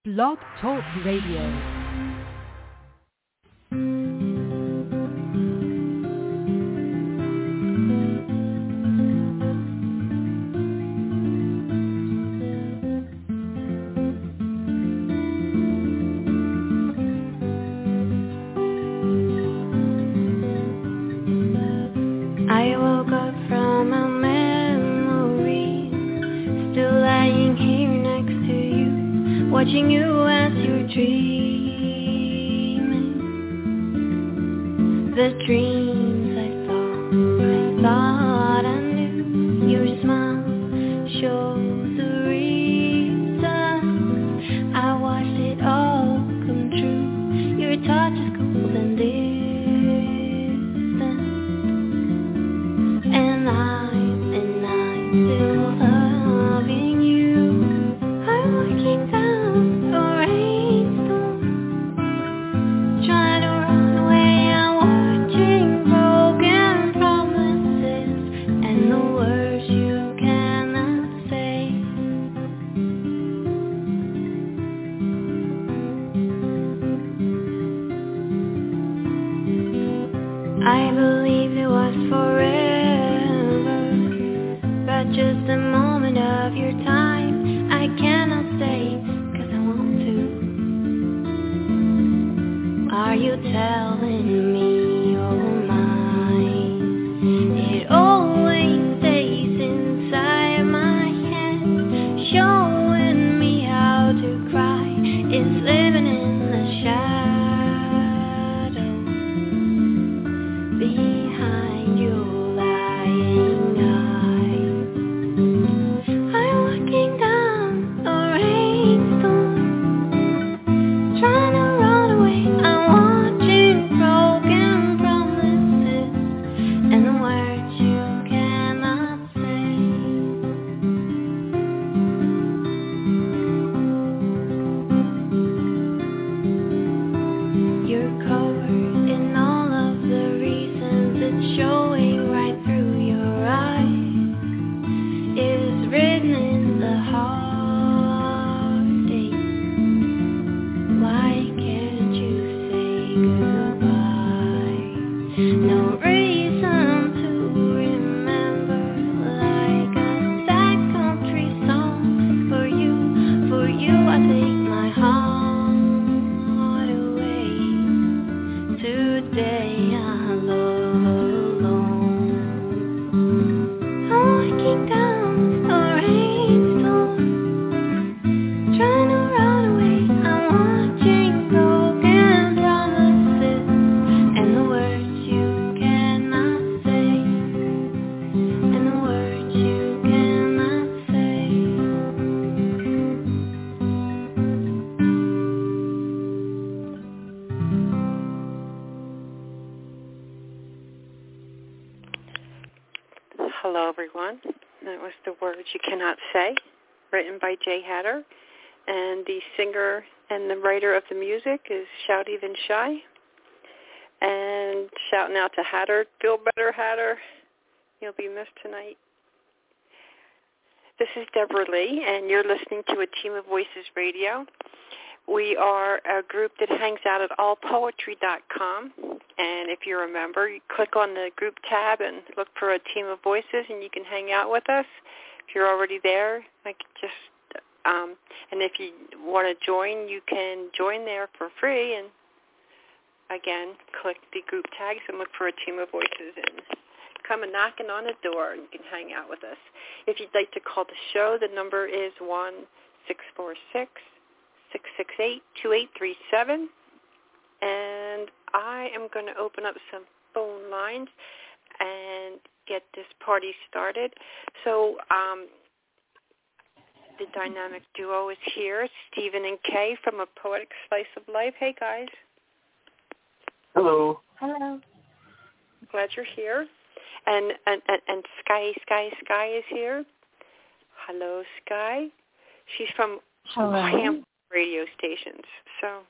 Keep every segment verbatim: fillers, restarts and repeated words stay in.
Blog Talk Radio. Watching you as you're dreaming, the dreams I thought, I thought I knew. Your smile shows the reason I watched it all come true. Your touch is cold and distant, and I'm, and I'm still loving you. I'm looking down. I believed it was forever, but just a moment of your time. I cannot stay, cause I want to. Are you telling me you're mine? It always stays inside my head, showing me how to cry. It's living in the shadows behind your lying eyes. I'm looking down a rainstorm, trying to run away. I'm watching broken promises and the words you cannot say. You're covered in all of the reasons, it's showing right through your eyes. It is written in the heartache. Why can't you say goodbye? No reason to remember, like a sad country song. For you, for you I take my heart away. Today I'm alone. I'm looking down a rainstorm, trying to run away. I'm watching broken promises and the words you cannot say, and the words you cannot say. Hello, everyone. That was The Words You Cannot Say, written by Jay Hatter. And the singer and the writer of the music is Shouty Even Shy. And shouting out to Hatter. Feel better, Hatter. You'll be missed tonight. This is Deborah Lee, and you're listening to A Team of Voices Radio. We are a group that hangs out at all poetry dot com. And if you're a member, you click on the group tab and look for A Team of Voices, and you can hang out with us. If you're already there, I can just, um, and if you want to join, you can join there for free. And again, click the group tags and look for A Team of Voices, and come and knocking on the door, and you can hang out with us. If you'd like to call the show, the number is one six four six, six six eight, two eight three seven. And I am going to open up some phone lines and get this party started. So um, the dynamic duo is here, Stephen and Kay from A Poetic Slice of Life. Hey, guys. Hello. Hello. Glad you're here. And, and, and, and Sky, Sky, Sky is here. Hello, Sky. She's from Hello. Ham radio stations. So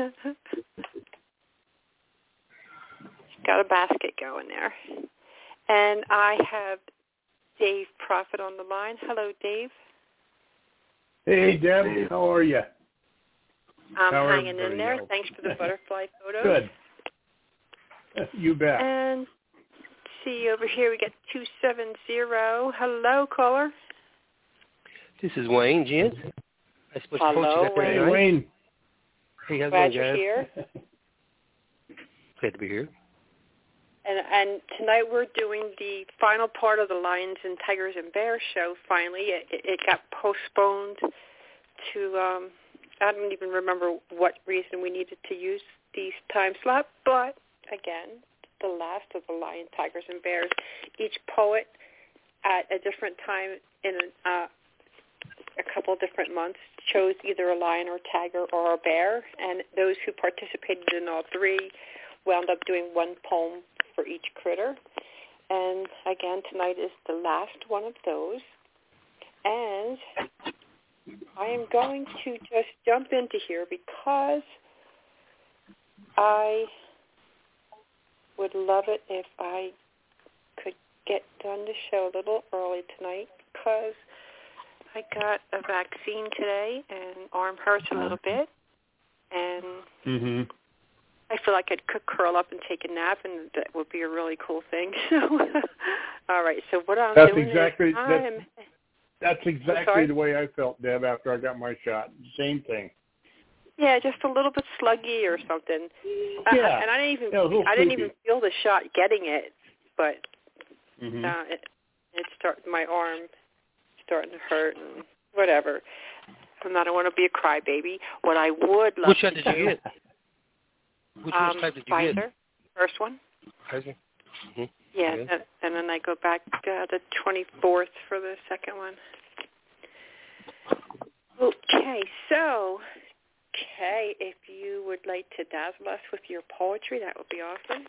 got a basket going there. And I have Dave Prophet on the line. Hello, Dave. Hey, Deb. How are you? I'm How hanging in there. else? Thanks for the butterfly photos. Good. You bet. And see over here, we got two seven zero. Hello, caller. This is Wayne, Jen. I supposed to Hello, hold you Wayne. Hey, tonight. Wayne. Hey, how's it Glad going, you're guys? here. Glad to be here. And, and tonight we're doing the final part of the Lions and Tigers and Bears show. Finally, it, it got postponed to, um, I don't even remember what reason we needed to use these time slots, but again, the last of the Lions, Tigers, and Bears. Each poet at a different time in uh, a couple different months chose either a lion or tiger or a bear, and those who participated in all three wound up doing one poem for each critter. And again, tonight is the last one of those. And I am going to just jump into here because I would love it if I could get done the show a little early tonight because I got a vaccine today and arm hurts a little bit. And Mm-hmm. I feel like I could curl up and take a nap, and that would be a really cool thing. So, all right. So what I'm That's doing exactly is I'm, that's, that's exactly the way I felt, Deb, after I got my shot. Same thing. yeah, just a little bit sluggy or something. Yeah. Uh, and I didn't even Yeah, a little I didn't sleepy. even feel the shot getting it, but Mm-hmm. uh, it, it start my arm starting to hurt and whatever. I'm not. I want to be a crybaby. What I would love Which shot to did you do, get? Which, um, which type did you Pfizer, get? first one. Pfizer? Mm-hmm. Yeah, Yeah. and, and then I go back uh, the twenty-fourth for the second one. Okay, so, okay, if you would like to dazzle us with your poetry, that would be awesome.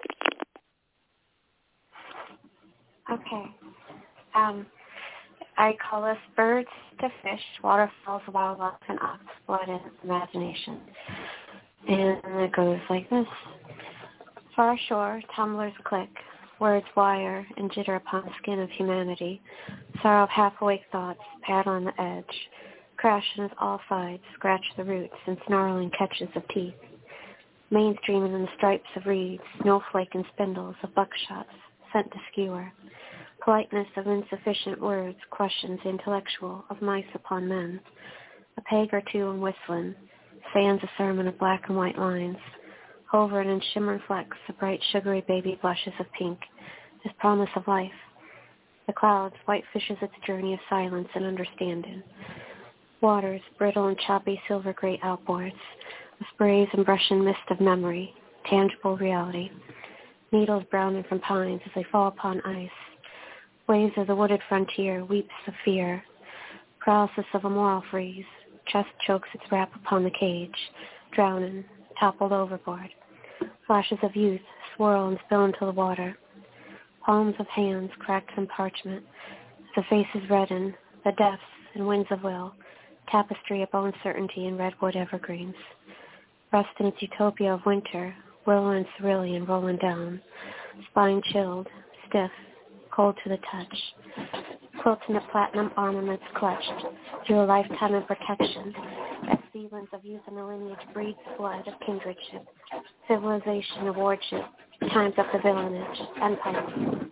Okay. Um, I call us birds to fish, waterfalls, wildlife, and ox-blood and imagination. And it goes like this. Far shore, tumblers click, words wire and jitter upon the skin of humanity. Sorrow of half-awake thoughts paddle on the edge. Crash on all sides, scratch the roots and snarling catches of teeth. Mainstreaming in the stripes of reeds, snowflake and spindles of buckshots sent to skewer. Politeness of insufficient words questions the intellectual of mice upon men. A peg or two in whistling, fans a sermon of black and white lines. Hovering in shimmer flecks of bright sugary baby blushes of pink, his promise of life. The clouds, white fishes its journey of silence and understanding. Waters, brittle and choppy silver gray outboards, the sprays and brushing mist of memory, tangible reality. Needles browning from pines as they fall upon ice. Waves of the wooded frontier, weeps of fear. Paralysis of a moral freeze, chest chokes its wrap upon the cage, drowning, toppled overboard. Flashes of youth swirl and spill into the water. Palms of hands cracked in parchment. The faces redden, the depths and winds of will. Tapestry of bone certainty in redwood evergreens. Rest in its utopia of winter, willow and cerulean rolling down. Spine chilled, stiff, cold to the touch. Quilting the platinum armaments clutched through a lifetime of protection. As seedlings of youth in the lineage breeds blood of kindredship. Civilization of wardship, times up the village, empire.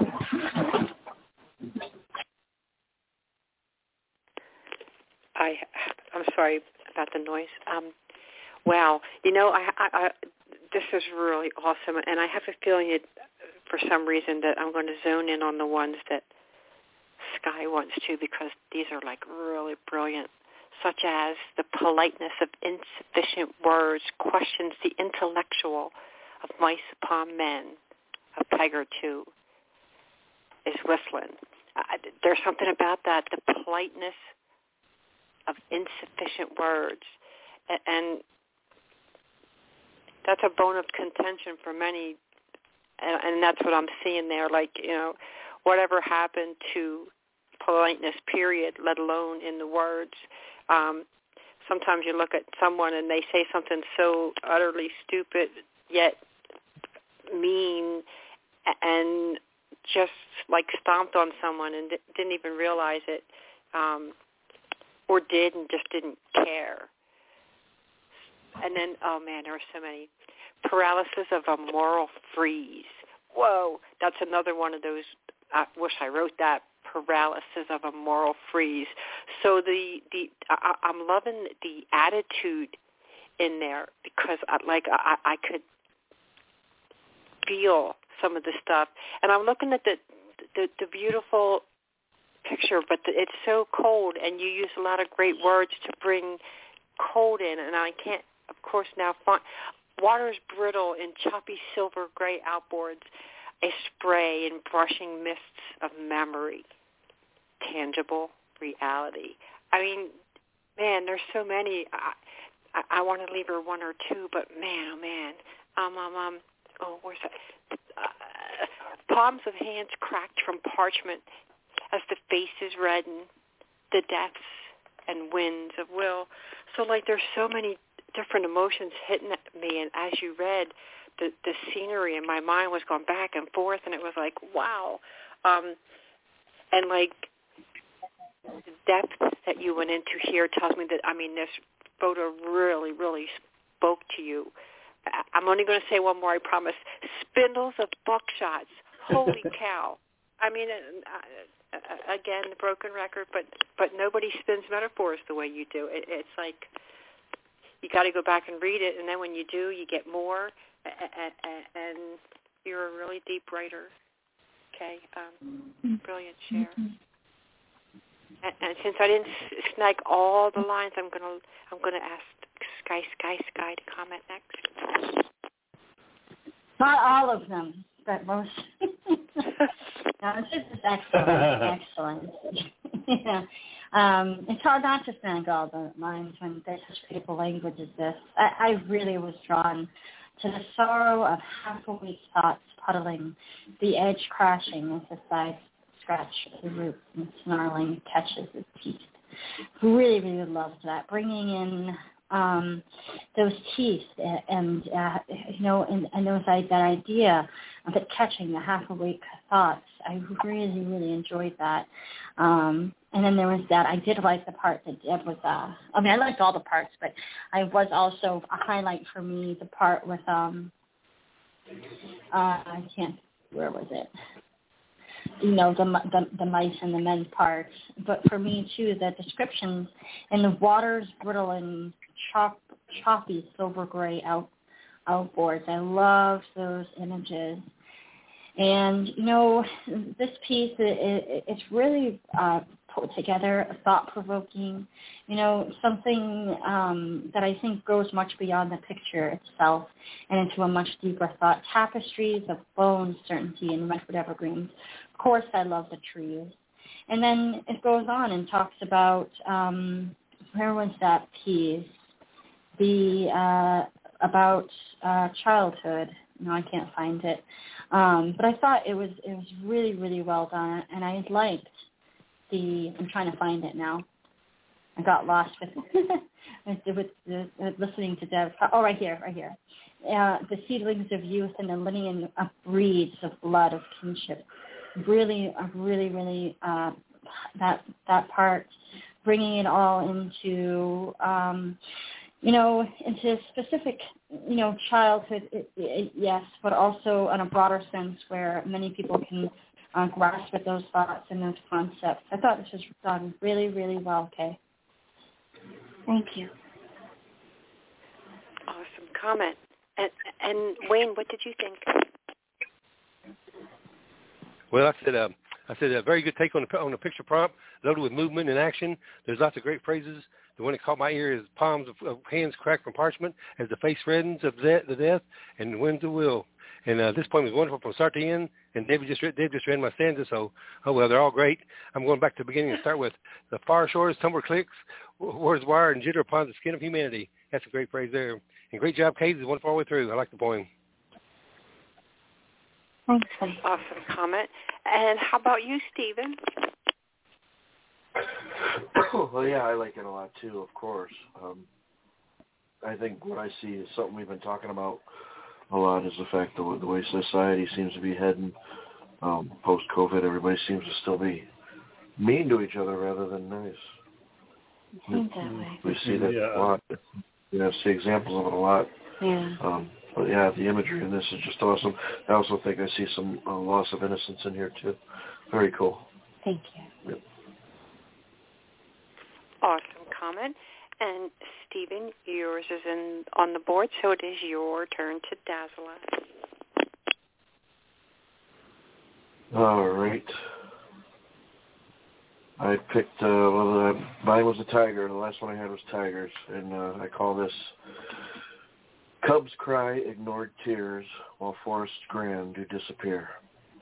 I, I'm sorry about the noise. Um, wow, you know, I, I, I, this is really awesome, and I have a feeling it, for some reason that I'm going to zone in on the ones that Sky wants to because these are like really brilliant, such as the politeness of insufficient words questions the intellectual of mice upon men, of Tiger two is whistling. Uh, there's something about that, the politeness of insufficient words, and that's a bone of contention for many, and, and that's what I'm seeing there. Like, you know, whatever happened to politeness, period, let alone in the words. Um, sometimes you look at someone and they say something so utterly stupid yet mean and just like stomped on someone and d- didn't even realize it. Um, or did and just didn't care. And then, oh, man, there are so many. Paralysis of a moral freeze. Whoa, that's another one of those. I wish I wrote that. Paralysis of a moral freeze. So the, the I, I'm loving the attitude in there because, I, like, I, I could feel some of the stuff. And I'm looking at the the, the beautiful picture, but the, it's so cold, and you use a lot of great words to bring cold in, and I can't, of course, now find. Water's brittle in choppy silver gray outboards, a spray in brushing mists of memory, tangible reality. I mean, man, there's so many. I, I, I want to leave her one or two, but man, oh man, um, um, um, oh, where's that? Uh, palms of hands cracked from parchment as the faces redden, the depths and winds of will. So, like, there's so many different emotions hitting at me, and as you read, the the scenery in my mind was going back and forth, and it was like, wow. Um, and, like, the depth that you went into here tells me that, I mean, this photo really, really spoke to you. I'm only going to say one more, I promise. Spindles of buckshots. Holy cow. I mean, uh, uh, again, the broken record, but, but nobody spins metaphors the way you do. It, it's like you got to go back and read it, and then when you do, you get more, and you're a really deep writer. Okay, um, brilliant share. And, and since I didn't snag all the lines, I'm gonna I'm gonna ask Sky Sky Sky to comment next. Not all of them, but most. No, this is excellent, excellent. Yeah. Um, it's hard not to snag all the lines when there's such beautiful language as this. I, I really was drawn to the sorrow of half-awake thoughts puddling, the edge crashing as the sides scratch the roots and snarling catches its teeth. Really, really loved that. Bringing in um, those teeth and, uh, you know, and, and those, like, that idea of it catching the half-awake thoughts. I really, really enjoyed that. Um, and then there was that. I did like the part that Deb was, uh, I mean, I liked all the parts, but I was also a highlight for me, the part with, um, uh, I can't, where was it? You know, the, the the mice and the men parts. But for me, too, the descriptions in the water's brittle and chop, choppy silver gray out, outboards. I love those images. And, you know, this piece, it, it, it's really uh, put together, thought-provoking, you know, something um, that I think goes much beyond the picture itself and into a much deeper thought. Tapestries of bone, certainty, and redwood evergreens. Of course, I love the trees. And then it goes on and talks about, um, where was that piece? The, uh, about uh, childhood. No, I can't find it. Um, but I thought it was it was really, really well done, and I liked the, I'm trying to find it now. I got lost with, with, with, with listening to Deb. Oh, right here, right here. Uh, the seedlings of youth and the lineage of breeds of blood of kinship. Really, really, really, uh, that that part, bringing it all into, um, you know, into specific, you know, childhood, it, it, yes, but also on a broader sense where many people can uh, grasp at those thoughts and those concepts. I thought this was done really, really well, Kay. Thank you. Awesome comment. And, and Wayne, what did you think? Well, I said, uh, I said a very good take on the on the picture prompt, loaded with movement and action. There's lots of great phrases. The one that caught my ear is palms of, of hands cracked from parchment as the face reddens of the, the death and winds the will. And uh, this poem is wonderful from start to end. And David just read, Dave just read my stanza, so oh well, they're all great. I'm going back to the beginning and start with the far shores, tumbled clicks, words wire and jitter upon the skin of humanity. That's a great phrase there. And great job, Kate. It's wonderful all the way through. I like the poem. Thanks. Awesome comment. And how about you, Stephen? Well, yeah, I like it a lot too, of course. Um, I think what I see is something we've been talking about a lot is the fact that the way society seems to be heading um, post-COVID, everybody seems to still be mean to each other rather than nice. I think that way. We see that yeah. a lot. you know, see examples of it a lot. Yeah. Um, but yeah, the imagery in this is just awesome. I also think I see some uh, loss of innocence in here too. Very cool. Thank you. Yep. Awesome comment. And Stephen, yours is in on the board, so it is your turn to dazzle us. All right. I picked, uh, well, uh, mine was a tiger. The last one I had was tigers. And uh, I call this Cubs Cry Ignored Tears While Forests Grand Do Disappear.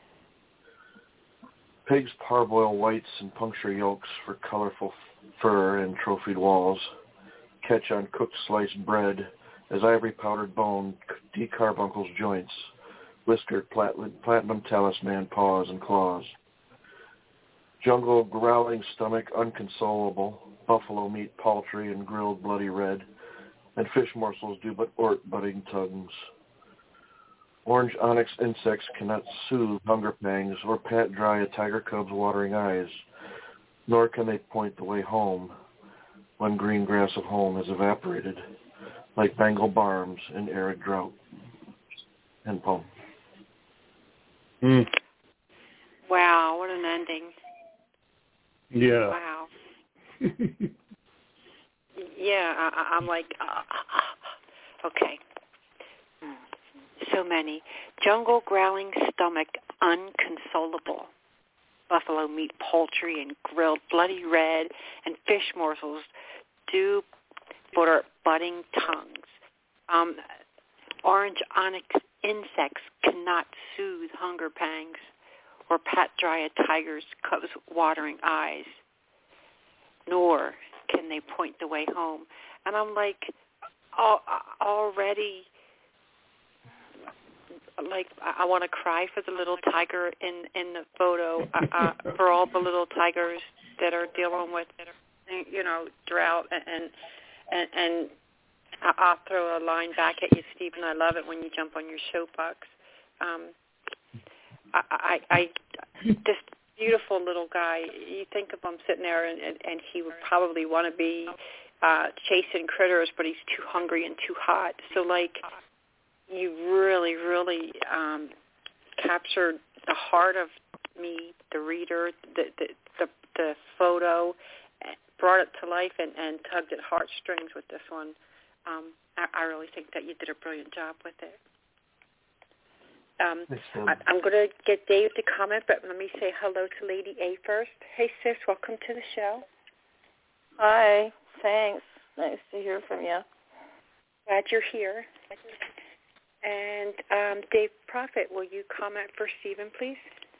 Pigs parboil whites and puncture yolks for colorful fur and trophied walls. Catch on cooked sliced bread as ivory powdered bone decarbuncles joints. Whiskered platinum talisman paws and claws. Jungle growling stomach unconsolable, buffalo meat paltry and grilled bloody red, and fish morsels do but ort budding tongues. Orange onyx insects cannot soothe hunger pangs or pat dry a tiger cub's watering eyes, nor can they point the way home when green grass of home has evaporated, like Bengal barms in arid drought. End poem. Mm. Wow, what an ending. Yeah. Wow. Yeah, I, I'm like, uh, okay. So many. Jungle growling stomach unconsolable. Buffalo meat poultry and grilled bloody red, and fish morsels dew butter budding tongues. Um, orange onyx insects cannot soothe hunger pangs or pat dry a tiger's cub's watering eyes, nor can they point the way home. And I'm like, all, already, like, I want to cry for the little tiger in, in the photo, uh, uh, for all the little tigers that are dealing with, you know, drought. And, and, and I'll throw a line back at you, Stephen. I love it when you jump on your soapbox. Um, I, I, I, this beautiful little guy, you think of him sitting there, and, and, and he would probably want to be uh, chasing critters, but he's too hungry and too hot. So, like, you really, really um, captured the heart of me, the reader, the the, the, the photo, brought it to life, and, and tugged at heartstrings with this one. Um, I, I really think that you did a brilliant job with it. Um, I, I'm going to get Dave to comment, but let me say hello to Lady A first. Hey, sis, welcome to the show. Hi, thanks. Nice to hear from you. Glad you're here. And um, Dave Prophet, will you comment for Stephen, please?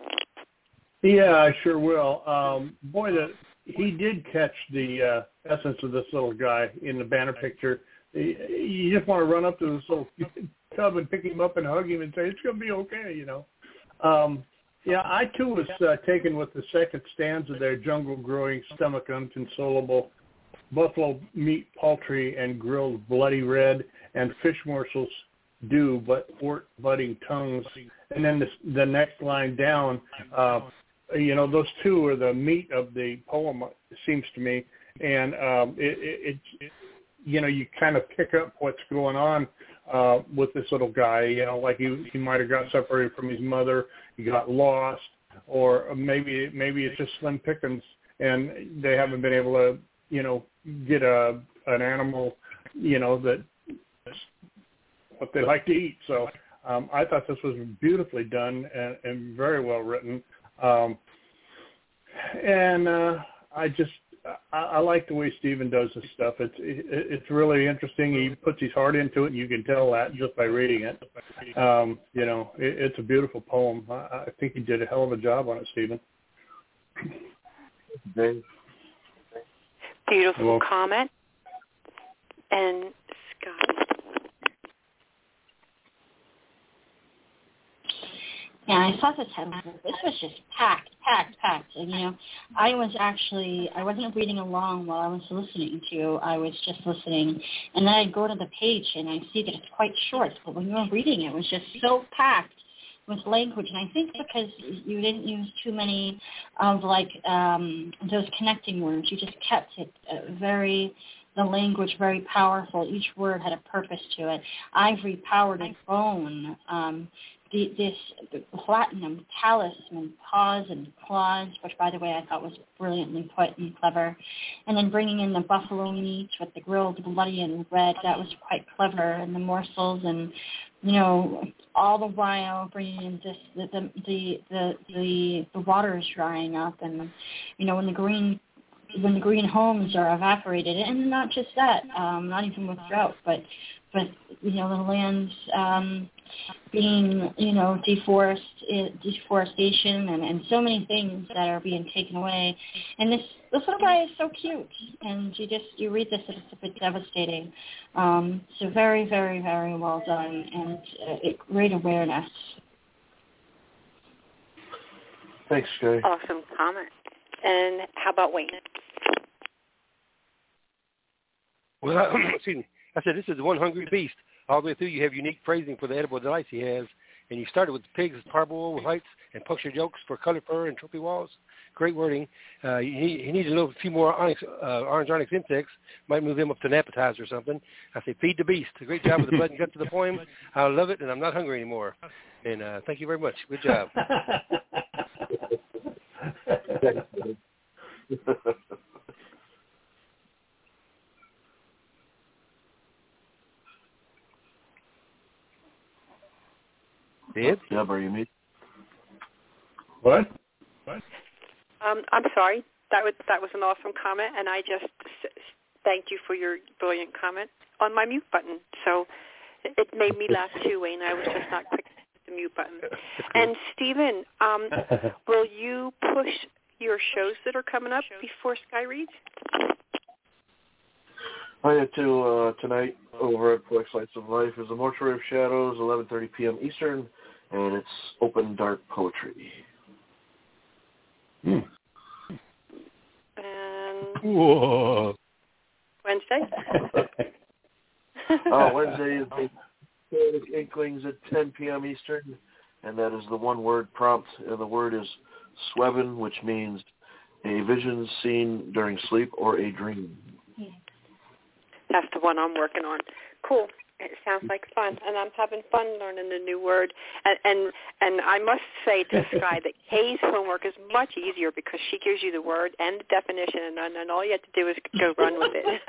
Yeah, I sure will. Um, boy, the, he did catch the uh, essence of this little guy in the banner picture. You just want to run up to this little cub and pick him up and hug him and say, it's going to be okay, you know. Um, yeah, I, too, was uh, taken with the second stanza there, jungle growing, stomach unconsolable, buffalo meat paltry and grilled bloody red, and fish morsels dew but wort budding tongues. And then the, the next line down, uh, you know, those two are the meat of the poem, it seems to me. And um, it, it, it, you know, you kind of pick up what's going on uh, with this little guy. You know, like he he might have got separated from his mother, he got lost, or maybe maybe it's just slim pickings, and they haven't been able to, you know, get a an animal, you know, that what they like to eat. So um, I thought this was beautifully done and, and very well written. Um, and uh, I just, I, I like the way Stephen does this stuff. It's it, it's really interesting. He puts his heart into it, and you can tell that just by reading it. Um, you know, it, it's a beautiful poem. I, I think he did a hell of a job on it, Stephen. Dave. Beautiful Well, comment. And Scott. Yeah, I saw the title. This was just packed, packed, packed. And, you know, I was actually, I wasn't reading along while I was listening to you. I was just listening. And then I'd go to the page, and I see that it's quite short. But when you were reading it, it was just so packed with language. And I think because you didn't use too many of, like, um, those connecting words, you just kept it uh, very, the language very powerful. Each word had a purpose to it. Ivory, powdered bone, um, the, this the platinum, talisman, paws and claws, which, by the way, I thought was brilliantly put and clever. And then bringing in the buffalo meat with the grilled bloody and red, that was quite clever. And the morsels and, you know, all the while bringing in this, the, the, the, the, the, the water is drying up. And, you know, when the green when the green homes are evaporated, and not just that, um, not even with drought, but, but you know, the lands um, being, you know, deforest, deforestation and, and so many things that are being taken away. And this, this little guy is so cute, and you just, you read this, it's a bit devastating. Um, so very, very, very well done, and uh, great awareness. Thanks, Sky. Awesome comment. And how about Wayne? Well, excuse me. I said this is the one hungry beast. All the way through, you have unique phrasing for the edible delights he has. And you started with pigs, parboiled whites, and puncture jokes for color fur and trophy walls. Great wording. Uh, he, he needs a little few more onyx, uh, orange onyx insects. Might move him up to an appetizer or something. I say, feed the beast. A great job with the blood and guts of the poem. I love it, and I'm not hungry anymore. And uh, thank you very much. Good job. Deb? Deb, are you me? What? What? Um, I'm sorry. That was that was an awesome comment, and I just s- thank you for your brilliant comment on my mute button. So it, it made me laugh too, Wayne. I was just not quick with the mute button. And Stephen, um, will you push your shows that are coming up before Sky reads? I had to uh, tonight over at Flex Lights of Life is the Mortuary of Shadows, eleven thirty p.m. Eastern, and it's open dark poetry. Hmm. And Whoa. Wednesday? uh, Wednesday is the Poetic Inklings at ten p.m. Eastern, and that is the one-word prompt, and the word is Swevin, which means a vision seen during sleep or a dream. That's the one I'm working on. Cool. It sounds like fun, and I'm having fun learning the new word. And and, and I must say to Sky that Kay's homework is much easier because she gives you the word and the definition, and then and all you have to do is go run with it.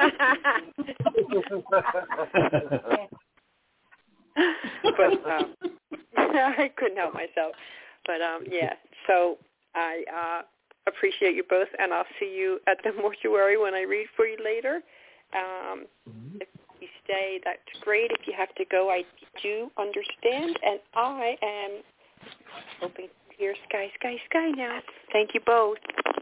But um, I couldn't help myself. But um, yeah, so I uh, appreciate you both, and I'll see you at the mortuary when I read for you later. Um, if you stay, that's great. If you have to go, I do understand, and I am hoping to hear Sky, Sky, Sky now. Thank you both.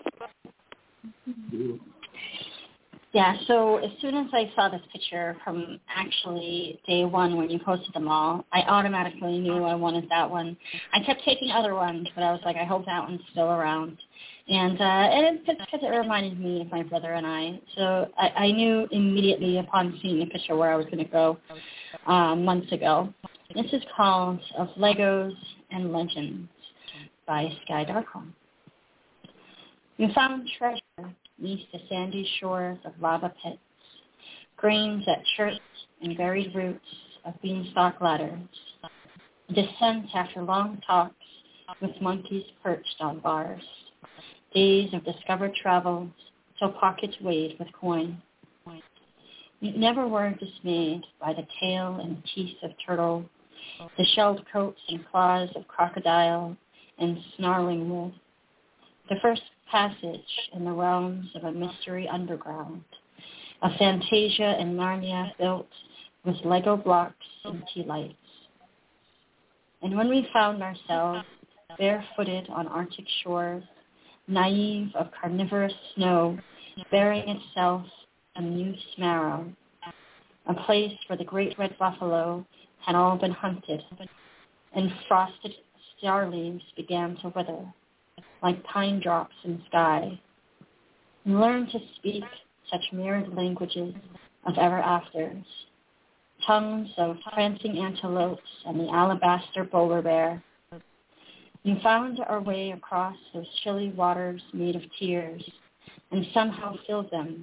Yeah, so as soon as I saw this picture from actually day one when you posted them all, I automatically knew I wanted that one. I kept taking other ones, but I was like, I hope that one's still around. And, uh, and it's because it reminded me of my brother and I. So I, I knew immediately upon seeing the picture where I was going to go um, months ago. This is called Of Legos and Legends by Sky Darkholm. You found treasure beneath the sandy shores of lava pits, grains that chirped and buried roots of beanstalk ladders, descent after long talks with monkeys perched on bars, days of discovered travels till pockets weighed with coin. You never were dismayed by the tail and teeth of turtle, the shelled coats and claws of crocodile and snarling wolf, the first passage in the realms of a mystery underground, a Fantasia in Narnia built with Lego blocks and tea lights. And when we found ourselves barefooted on Arctic shores, naive of carnivorous snow, bearing itself in youth's marrow, a place where the great red buffalo had all been hunted, and frosted star leaves began to wither, like pine drops in sky, and learn to speak such mirrored languages of ever-afters, tongues of prancing antelopes and the alabaster polar bear. You found our way across those chilly waters made of tears, and somehow filled them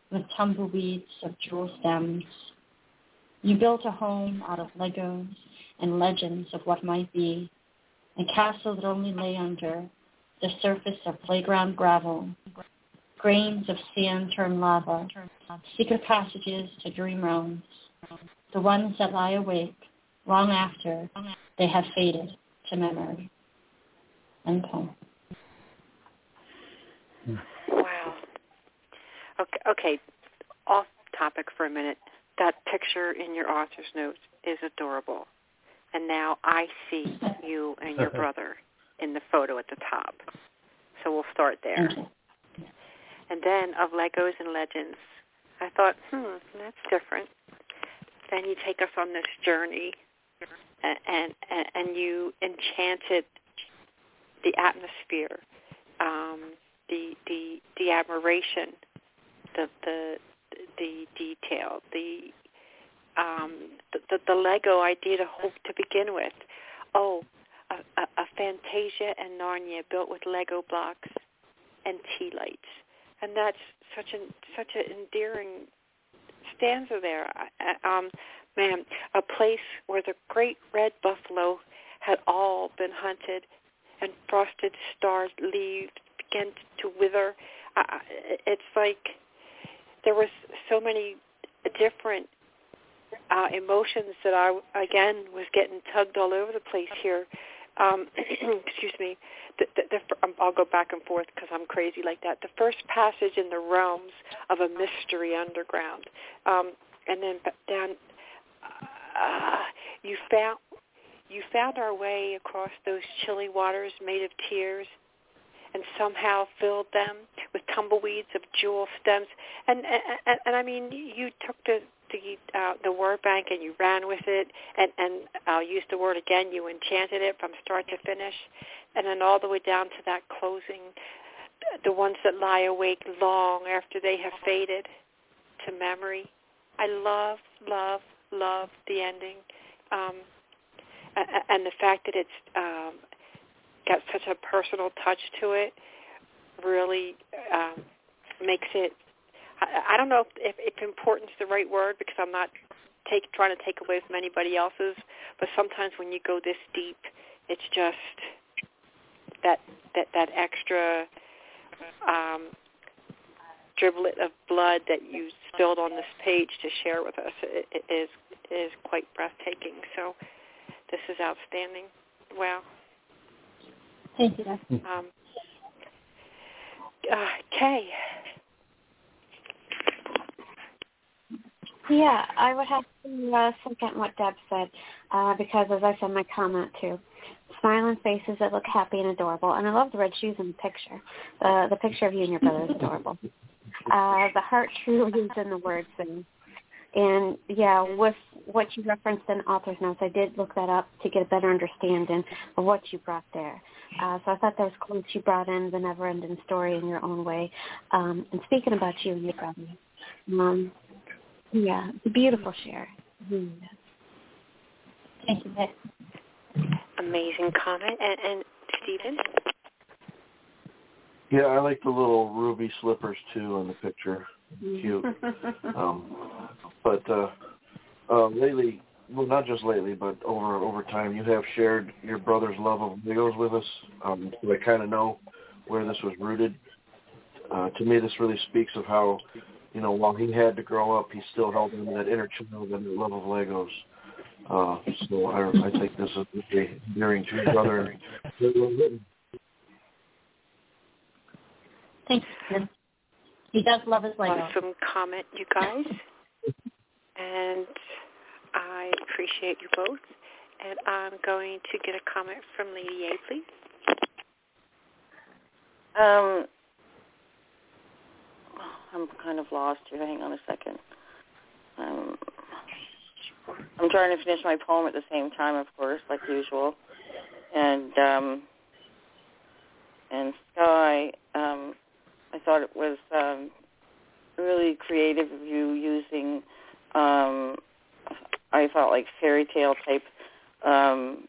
with tumbleweeds of jewel stems. You built a home out of Legos and legends of what might be, a castle that only lay under the surface of playground gravel, grains of sand turned lava, secret passages to dream realms, the ones that lie awake long after they have faded to memory. End poem. Wow. Okay, okay, off topic for a minute. That picture in your author's notes is adorable. And now I see you and your brother in the photo at the top. So we'll start there. And then of Legos and Legends, I thought, hmm, that's different. Then you take us on this journey, and and, and you enchanted the atmosphere, um, the the the admiration, the the the detail, the um, the, the, the Lego idea to hope to begin with. Oh, a, a, a Fantasia and Narnia built with Lego blocks and tea lights, and that's such an such an endearing stanza there. Um, man, a place where the great red buffalo had all been hunted, and frosted stars leaves began to wither. Uh, it's like there was so many different uh, emotions that I, again, was getting tugged all over the place here. Um, excuse me. The, the, the, I'll go back and forth because I'm crazy like that. The first passage in the realms of a mystery underground. Um, and then down, uh, you found you found our way across those chilly waters made of tears, and somehow filled them with tumbleweeds of jewel stems. And and, and, and I mean, you took the the, uh, the word bank and you ran with it, and, and I'll use the word again, you enchanted it from start to finish, and then all the way down to that closing, the ones that lie awake long after they have faded to memory. I love, love, love the ending, um, and the fact that it's um, got such a personal touch to it really um, makes it, I, I don't know if, if, if importance is the right word, because I'm not take, trying to take away from anybody else's, but sometimes when you go this deep, it's just that that, that extra um, driblet of blood that you spilled on this page to share with us it, it is is quite breathtaking. So this is outstanding. Wow. Thank you. Um, uh, Kay. Yeah, I would have to uh, second what Deb said, uh, because as I said in my comment too, smiling faces that look happy and adorable, and I love the red shoes in the picture. The the picture of you and your brother is adorable. Uh, the heart truly is in the words, and and yeah, with what you referenced in author's notes, I did look that up to get a better understanding of what you brought there. Uh, so I thought that was cool that you brought in the never-ending story in your own way. Um, and speaking about you and your brother, um, yeah, it's a beautiful share. Mm. Thank you, Vic. Amazing comment. And, and Stephen? Yeah, I like the little ruby slippers, too, in the picture. Cute. um, but uh, uh, lately, well, not just lately, but over over time, you have shared your brother's love of Legos with us. Um, so I kind of know where this was rooted. Uh, to me, this really speaks of how, you know, while he had to grow up, he still held on to that inner child and the love of Legos. Uh, so I, I think this is very endearing to your brother. Thanks, Stephen. He does love his Legos. Awesome comment, you guys. And I appreciate you both. And I'm going to get a comment from Lady A, please. Um, I'm kind of lost here. Hang on a second. Um, I'm trying to finish my poem at the same time, of course, like usual. And um, and Sky, um, I thought it was um, really creative of you using, um, I felt like fairy tale type um,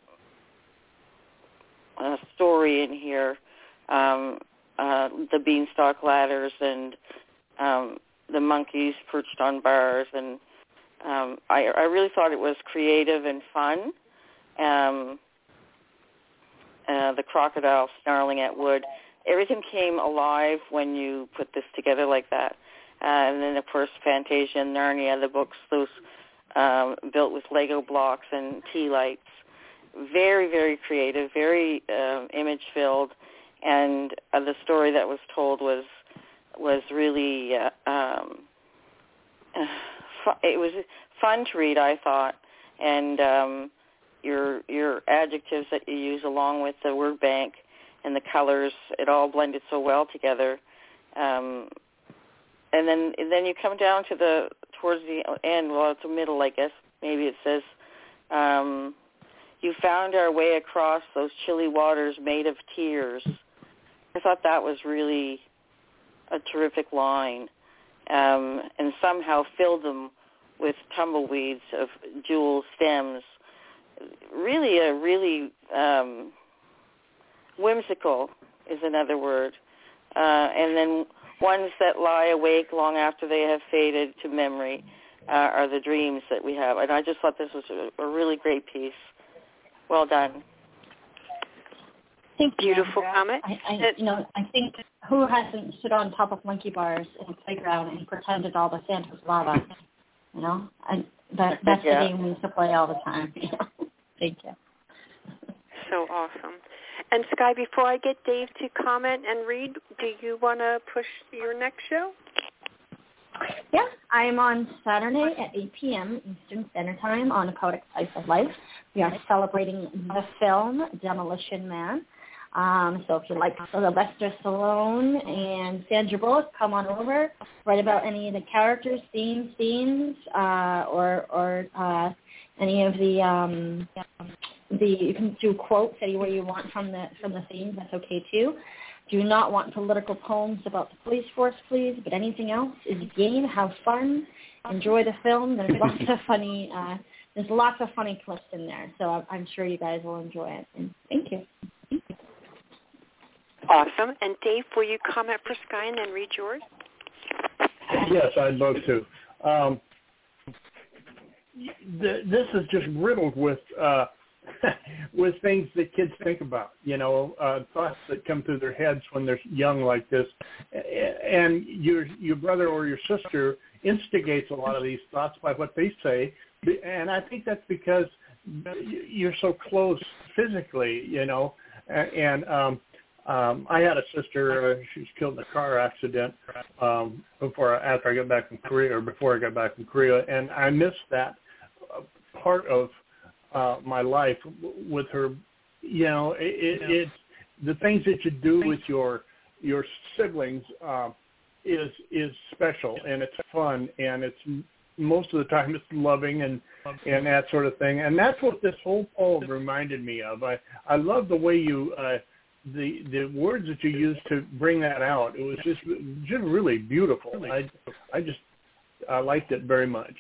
uh, story in here. Um, uh, the beanstalk ladders and um, the monkeys perched on bars, and um, I, I really thought it was creative and fun. Um, uh, the crocodile snarling at wood. Everything came alive when you put this together like that. Uh, and then, of course, Fantasia and Narnia, the books, those um, built with Lego blocks and tea lights. Very, very creative, very uh, image-filled, and uh, the story that was told was was really uh, um, fu- it was fun to read, I thought, and um, your your adjectives that you use along with the word bank and the colors, it all blended so well together. Um, and then and then you come down to the towards the end, well, it's the middle, I guess. Maybe it says, um, you found our way across those chilly waters made of tears. I thought that was really a terrific line, um, and somehow filled them with tumbleweeds of jewel stems. Really a really um, whimsical is another word. Uh, and then ones that lie awake long after they have faded to memory uh, are the dreams that we have. And I just thought this was a, a really great piece. Well done. Thank you, Beautiful Andrea. comment. I, I, you know, I think who hasn't stood on top of monkey bars in the playground and pretended all the sand was lava? You know, and that, that's yeah. the game we used to play all the time. You know? Thank you. So awesome. And Sky, before I get Dave to comment and read, do you want to push your next show? Yeah, I'm on Saturday at eight p.m. Eastern Standard Time on A Poetic Slice of Life. We are celebrating the film Demolition Man. Um, so if you like Sylvester Stallone and Sandra Bullock, come on over, write about any of the characters, themes, scenes, uh, or, or uh, any of the, um, the, you can do quotes anywhere you want from the, from the themes. That's okay too. Do not want political poems about the police force, please, but anything else is game. Have fun. Enjoy the film. There's lots of funny, uh, there's lots of funny clips in there, so I'm sure you guys will enjoy it. And thank you. Awesome. And Dave, will you comment for Sky and then read yours? Yes, I'd love to. Um, th- this is just riddled with uh, with things that kids think about, you know, uh, thoughts that come through their heads when they're young like this. And your your brother or your sister instigates a lot of these thoughts by what they say. And I think that's because you're so close physically, you know. And um, um, I had a sister, uh, she was killed in a car accident um, before, after I got back from Korea, or before I got back from Korea. And I missed that part of Uh, my life with her. You know, it, it, yeah. it's the things that you do with your your siblings uh, is is special, and it's fun, and it's most of the time it's loving and and that sort of thing. And that's what this whole poem reminded me of. I I love the way you uh, the the words that you used to bring that out. It was just just really beautiful. I I just I liked it very much.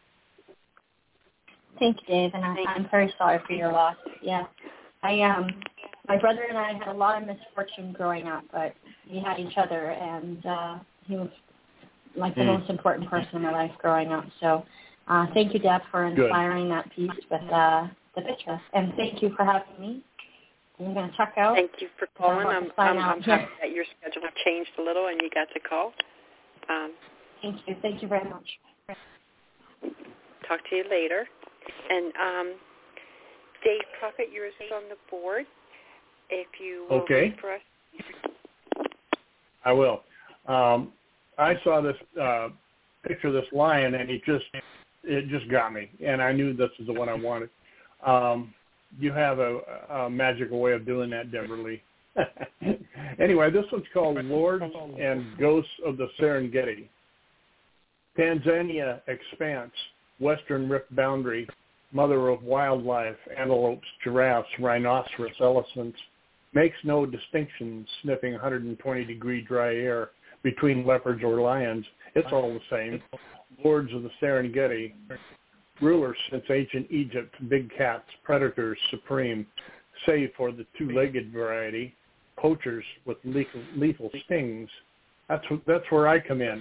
Thank you, Dave, and I, I'm very sorry for your loss. Yeah, I um, my brother and I had a lot of misfortune growing up, but we had each other, and uh, he was like the mm. most important person in my life growing up. So, uh, thank you, Deb, for inspiring Good. that piece with uh, the picture, and thank you for having me. I'm going to check out. Thank you for calling. I'm, I'm, I'm yeah. happy that your schedule changed a little and you got to call. Um, thank you. Thank you very much. Talk to you later. And um, Dave Prophet, yours is on the board. If you will okay. read for us. I will. Um, I saw this uh, picture of this lion, and it just it just got me, and I knew this is the one I wanted. Um, you have a, a magical way of doing that, Deborah Lee. Anyway, this one's called Lords and Ghosts of the Serengeti. Tanzania expanse, western rift boundary, mother of wildlife, antelopes, giraffes, rhinoceros, elephants, makes no distinction, sniffing one hundred twenty degree dry air between leopards or lions. It's all the same. Lords of the Serengeti, rulers since ancient Egypt, big cats, predators supreme, save for the two-legged variety, poachers with lethal, lethal stings. That's that's where I come in.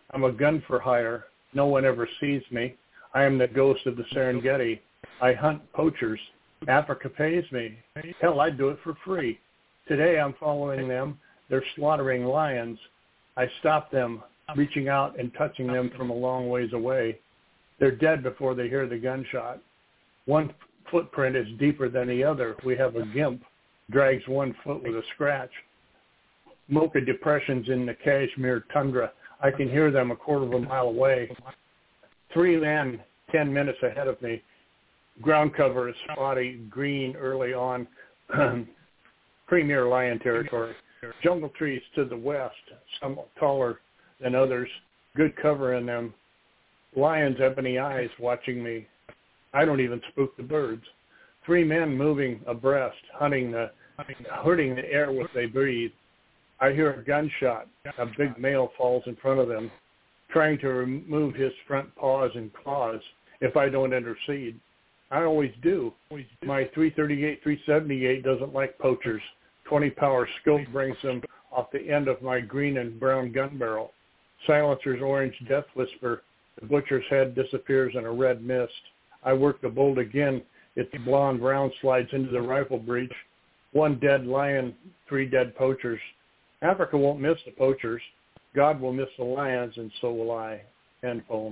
I'm a gun for hire. No one ever sees me. I am the ghost of the Serengeti. I hunt poachers. Africa pays me. Hell, I'd do it for free. Today I'm following them. They're slaughtering lions. I stop them, reaching out and touching them from a long ways away. They're dead before they hear the gunshot. One footprint is deeper than the other. We have a gimp, drags one foot with a scratch. Mocha depressions in the Kashmir tundra. I can hear them a quarter of a mile away. Three men, ten minutes ahead of me. Ground cover is spotty, green early on. Premier lion territory. Jungle trees to the west, some taller than others. Good cover in them. Lions, ebony eyes watching me. I don't even spook the birds. Three men moving abreast, hunting the, hurting the air with they breathe. I hear a gunshot. A big male falls in front of them, trying to remove his front paws and claws if I don't intercede. I always do. My three thirty-eight, three seventy-eight doesn't like poachers. twenty power scope brings them off the end of my green and brown gun barrel. Silencer's orange death whisper. The butcher's head disappears in a red mist. I work the bolt again. Its blonde round slides into the rifle breech. One dead lion, three dead poachers. Africa won't miss the poachers. God will miss the lions, and so will I. End poem.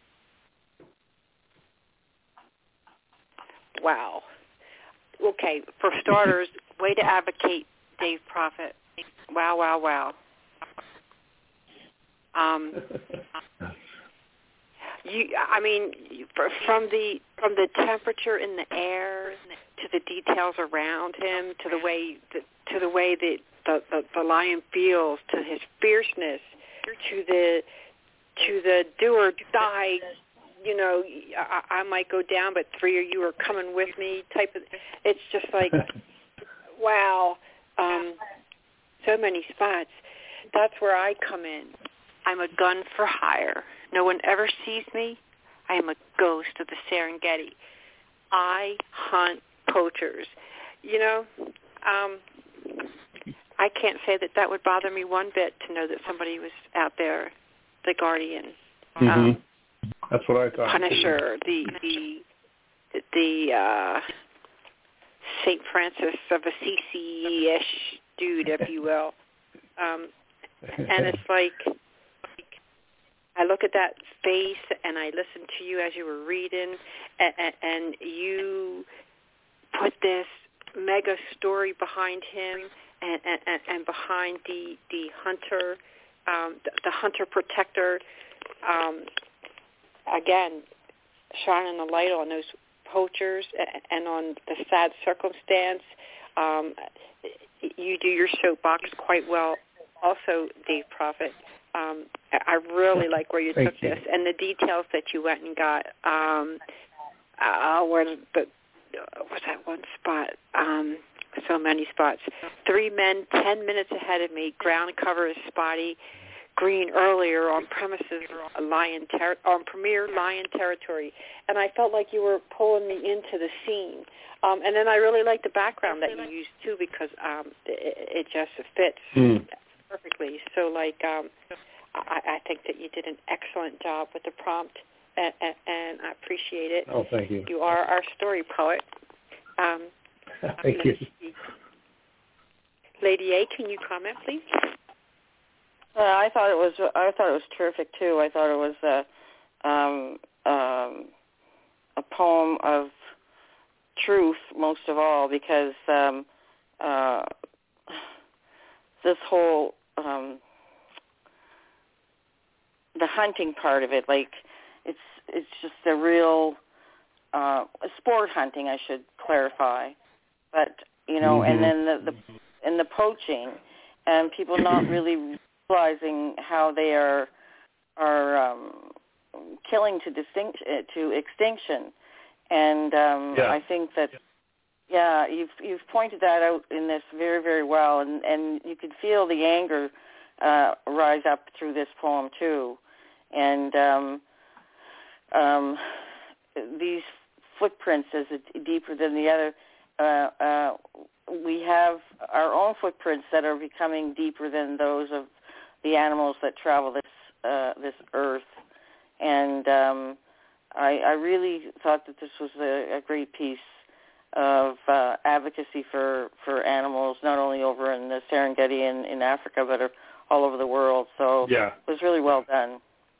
Wow. Okay, for starters, way to advocate Dave Prophet. Wow, wow, wow. Um, you, I mean, from the from the temperature in the air to the details around him, to the way the, to the way that the, the, the lion feels, to his fierceness, to the to the do or die. You know, I, I might go down, but three of you are coming with me. Type of. It's just like, wow. Um, so many spots. That's where I come in. I'm a gun for hire. No one ever sees me. I am a ghost of the Serengeti. I hunt poachers. You know, um, I can't say that that would bother me one bit to know that somebody was out there, the guardian, mm-hmm. um, That's what I thought. Punisher, the the the uh, Saint Francis of Assisi-ish dude, if you will. Um, and it's like, I look at that face and I listen to you as you were reading, and, and you put this mega story behind him and, and, and behind the the hunter, um, the, the hunter protector. Um, again, shining the light on those poachers and on the sad circumstance. Um, you do your soapbox quite well also, Dave Prophet. Um, I really like where you Thank took you. this and the details that you went and got. Um, uh, where the, uh, was that one spot? Um, so many spots. Three men, ten minutes ahead of me. Ground cover is spotty. Green earlier on premises lion ter- on premier lion territory, and I felt like you were pulling me into the scene. Um, and then I really liked the background that you used too, because um, it, it just fits mm. perfectly. So, like, um, I, I think that you did an excellent job with the prompt, and, and, and I appreciate it. Oh, thank you. You are our story poet. Um, thank you. See. Lady A, can you comment, please? Uh, I thought it was. I thought it was terrific too. I thought it was a um, um, a poem of truth, most of all, because um, uh, this whole um, the hunting part of it, like it's it's just a real uh, sport hunting, I should clarify, but you know, mm-hmm. and then the, the and the poaching, and people not really realizing how they are are um, killing to distinct to extinction, and um, yeah. I think that yeah, you've you've pointed that out in this very very well, and and you could feel the anger uh, rise up through this poem too, and um, um, these footprints is deeper than the other. Uh, uh, we have our own footprints that are becoming deeper than those of the animals that travel this uh, this earth. And um, I, I really thought that this was a, a great piece of uh, advocacy for, for animals, not only over in the Serengeti in, in Africa, but all over the world. So yeah. it was really well done.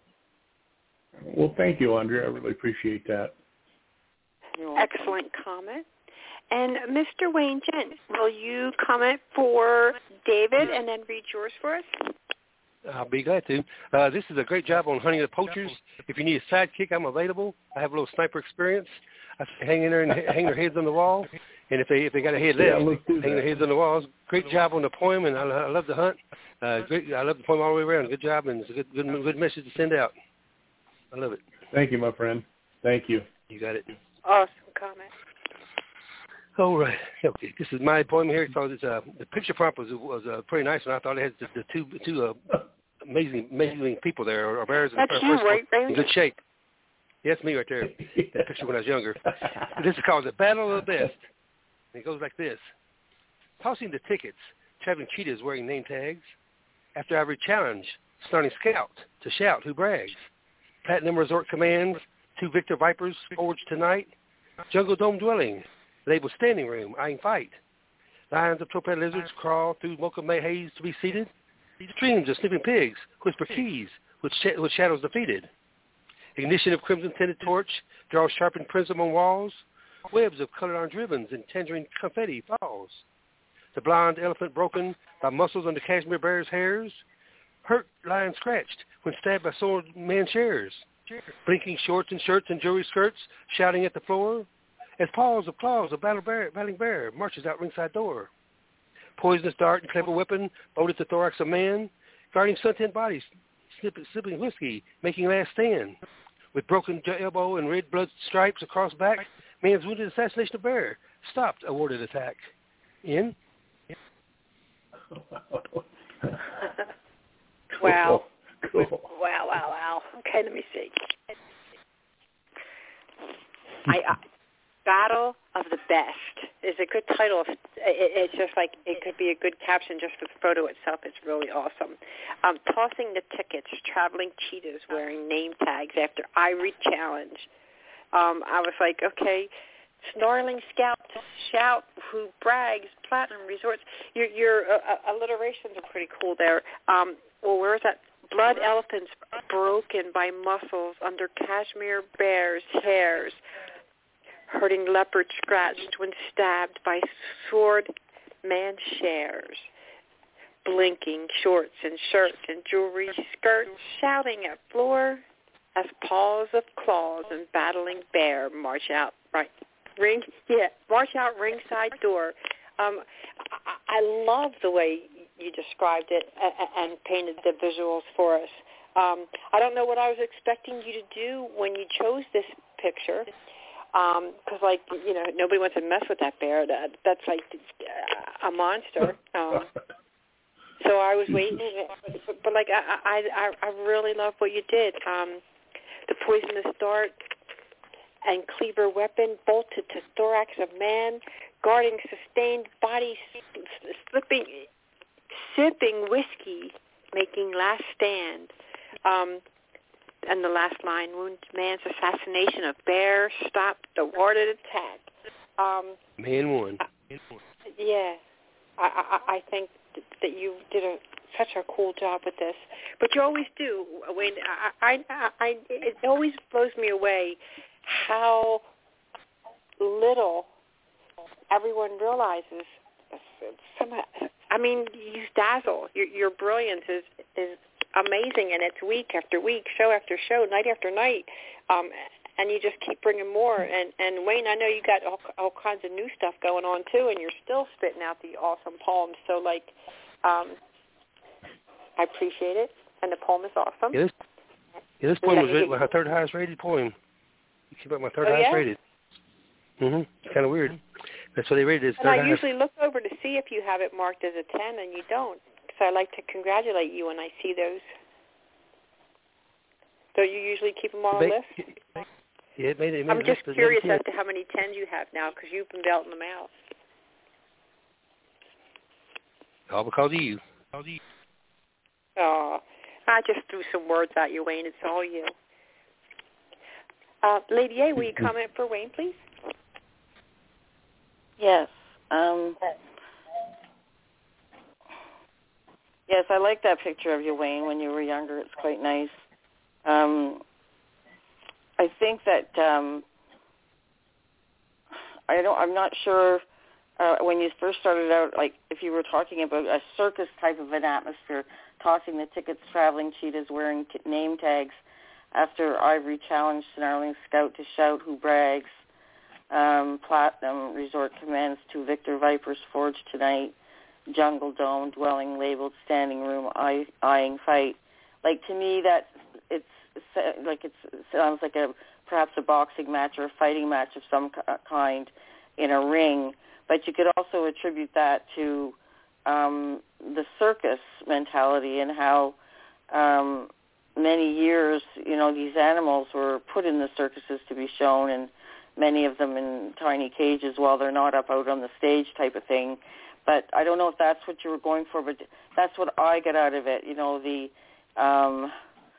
Well, thank you, Andrea. I really appreciate that. Excellent comment. And Mister Wayne Gent, will you comment for David and then read yours for us? I'll be glad to. Uh, this is a great job on Hunting the Poachers. If you need a sidekick, I'm available. I have a little sniper experience. I say hang in there and hang their heads on the wall. And if they if they got a head left, yeah, hang their heads on the walls. Great job on the poem, and I, I love the hunt. Uh, great, I love the poem all the way around. Good job, and it's a good, good, good message to send out. I love it. Thank you, my friend. Thank you. You got it. Awesome comment. All right. Okay. This is my poem here. So it's, uh, the picture prompt was was uh, pretty nice, and I thought it had the, the two two uh, amazing amazing people there, or bears in, That's you, right, in good shape. Yeah, that's me right there. The picture when I was younger. This is called the Battle of the Best. And it goes like this: tossing the tickets, traveling cheetahs wearing name tags. After every challenge, starting scout to shout who brags. Platinum Resort commands, two Victor Vipers forged tonight. Jungle Dome dwelling, labeled standing room, eyeing fight. Lions of topaz lizards crawl through mocha haze to be seated. Streams of sleeping pigs whisper keys with, sh- with shadows defeated. Ignition of crimson-tinted torch draws sharpened prism on walls. Webs of colored orange ribbons and tangerine confetti falls. The blonde elephant broken by muscles under cashmere bear's hairs. Hurt lion scratched when stabbed by sword man shares. Blinking shorts and shirts and jewelry skirts shouting at the floor. As paws of claws of battle bear, battling bear marches out ringside door. Poisonous dart and clever weapon bolted the thorax of man. Guarding suntanned bodies, sipping, sipping whiskey, making last stand. With broken elbow and red blood stripes across back, man's wounded assassination of bear stopped awarded attack. In. Wow. Cool. Wow, wow, wow. Okay, let me see. I, uh, Battle of the Best is a good title. It, it's just like, it could be a good caption just for the photo itself. It's really awesome. Um, tossing the tickets, traveling cheetahs wearing name tags after Ivory Challenge. Um, I was like, okay, snarling scout to shout who brags, Platinum Resorts. Your, your uh, alliterations are pretty cool there. Um, well, where is that? Blood elephants broken by muscles under cashmere bears' hairs. Hurting leopard scratched when stabbed by sword man shares. Blinking shorts and shirts and jewelry skirts shouting at floor as paws of claws and battling bear march out right ring yeah march out ringside door. Um, I, I love the way you described it and, and painted the visuals for us. Um, I don't know what I was expecting you to do when you chose this picture. Because, um, like, you know, nobody wants to mess with that bear. That, that's, like, a monster. Um, so I was waiting. But, but like, I, I, I really love what you did. Um, the poisonous dart and cleaver weapon bolted to thorax of man, guarding sustained body, slipping, sipping whiskey, making last stand. Um And the last line, wounded man's assassination of bear stopped the warded attack. Um, Man won. Uh, yeah, I, I, I think that you did a, such a cool job with this. But you always do, Wayne. I, I, I, it always blows me away how little everyone realizes. Somehow, I mean, you dazzle. Your, your brilliance is is. amazing, and it's week after week, show after show, night after night, um, and you just keep bringing more. And, and Wayne, I know you got all, all kinds of new stuff going on too, and you're still spitting out the awesome poems. So, like, um, I appreciate it, and the poem is awesome. Yeah, this, yeah, this poem was rated, my third highest rated poem. You keep up my third oh, highest yeah? rated. Mhm. It's kind of weird. That's what they rated. It's and I highest. usually look over to see if you have it marked as a ten, and you don't. So I like to congratulate you when I see those. Don't you usually keep them on a list? Yeah, it made it. It made I'm just list, curious as to how many tens you have now, because you've been belting them out. All because of you. Oh, I just threw some words at you, Wayne. It's all you. Uh, Lady A, will you comment for Wayne, please? Yes. Um, yes, I like that picture of you, Wayne, when you were younger. It's quite nice. Um, I think that um, I don't. I'm not sure uh, when you first started out, like if you were talking about a circus type of an atmosphere, tossing the tickets, traveling cheetahs, wearing t- name tags. After Ivory challenged Snarling Scout to shout who brags, um, Platinum Resort commends to Victor Viper's Forge tonight, Jungle Dome dwelling labeled standing room eye, eyeing fight. Like to me, that it's like it's, it sounds like a perhaps a boxing match or a fighting match of some kind in a ring. But you could also attribute that to um, the circus mentality and how. Um, many years, you know, these animals were put in the circuses to be shown, and many of them in tiny cages while they're not up out on the stage type of thing. But I don't know if that's what you were going for, but that's what I get out of it. You know, the um,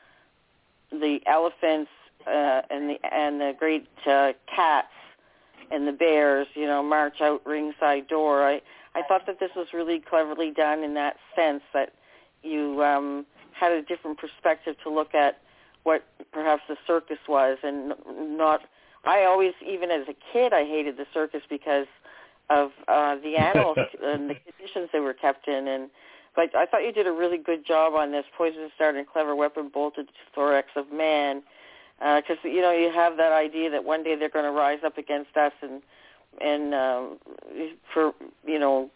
the elephants uh, and the and the great uh, cats and the bears, you know, march out ringside door. I, I thought that this was really cleverly done in that sense that you um, had a different perspective to look at what perhaps the circus was, and not. I always, even as a kid, I hated the circus because of uh, the animals and the conditions they were kept in. And but I thought you did a really good job on this poisonous dart and clever weapon bolted to thorax of man, because uh, you know you have that idea that one day they're going to rise up against us and and um, for you know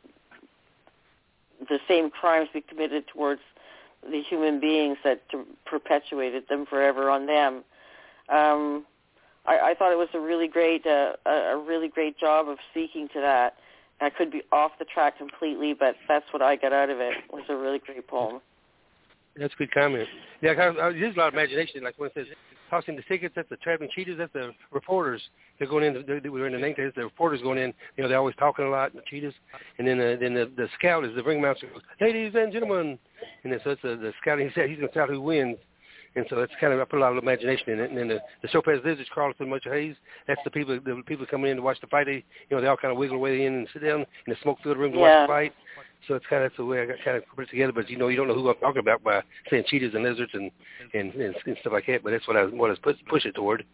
the same crimes we committed towards the human beings that perpetuated them forever on them. Um, I, I thought it was a really great, uh, a really great job of speaking to that. I could be off the track completely, but that's what I got out of it. It was a really great poem. That's a good comment. Yeah, there's a lot of imagination. Like when it says tossing the tickets, that's the traveling cheetahs, that's the reporters. They're going in, they were in the name tags, the reporters going in, you know, they're always talking a lot, the cheetahs. And then the, then the, the scout is the ringmaster goes, ladies and gentlemen. And then so it's a, the scout, he said he's going to shout who wins. And so that's kind of, I put a lot of imagination in it. And then the, the Topaz lizards crawling through much haze. That's the people, the people coming in to watch the fight. They, you know, they all kind of wiggle away in and sit down in the smoke-filled room to yeah. watch the fight. So it's kind of, that's the way I got kind of put it together. But, you know, you don't know who I'm talking about by saying cheetahs and lizards and, and, and, and stuff like that. But that's what I, what I was push, push it toward.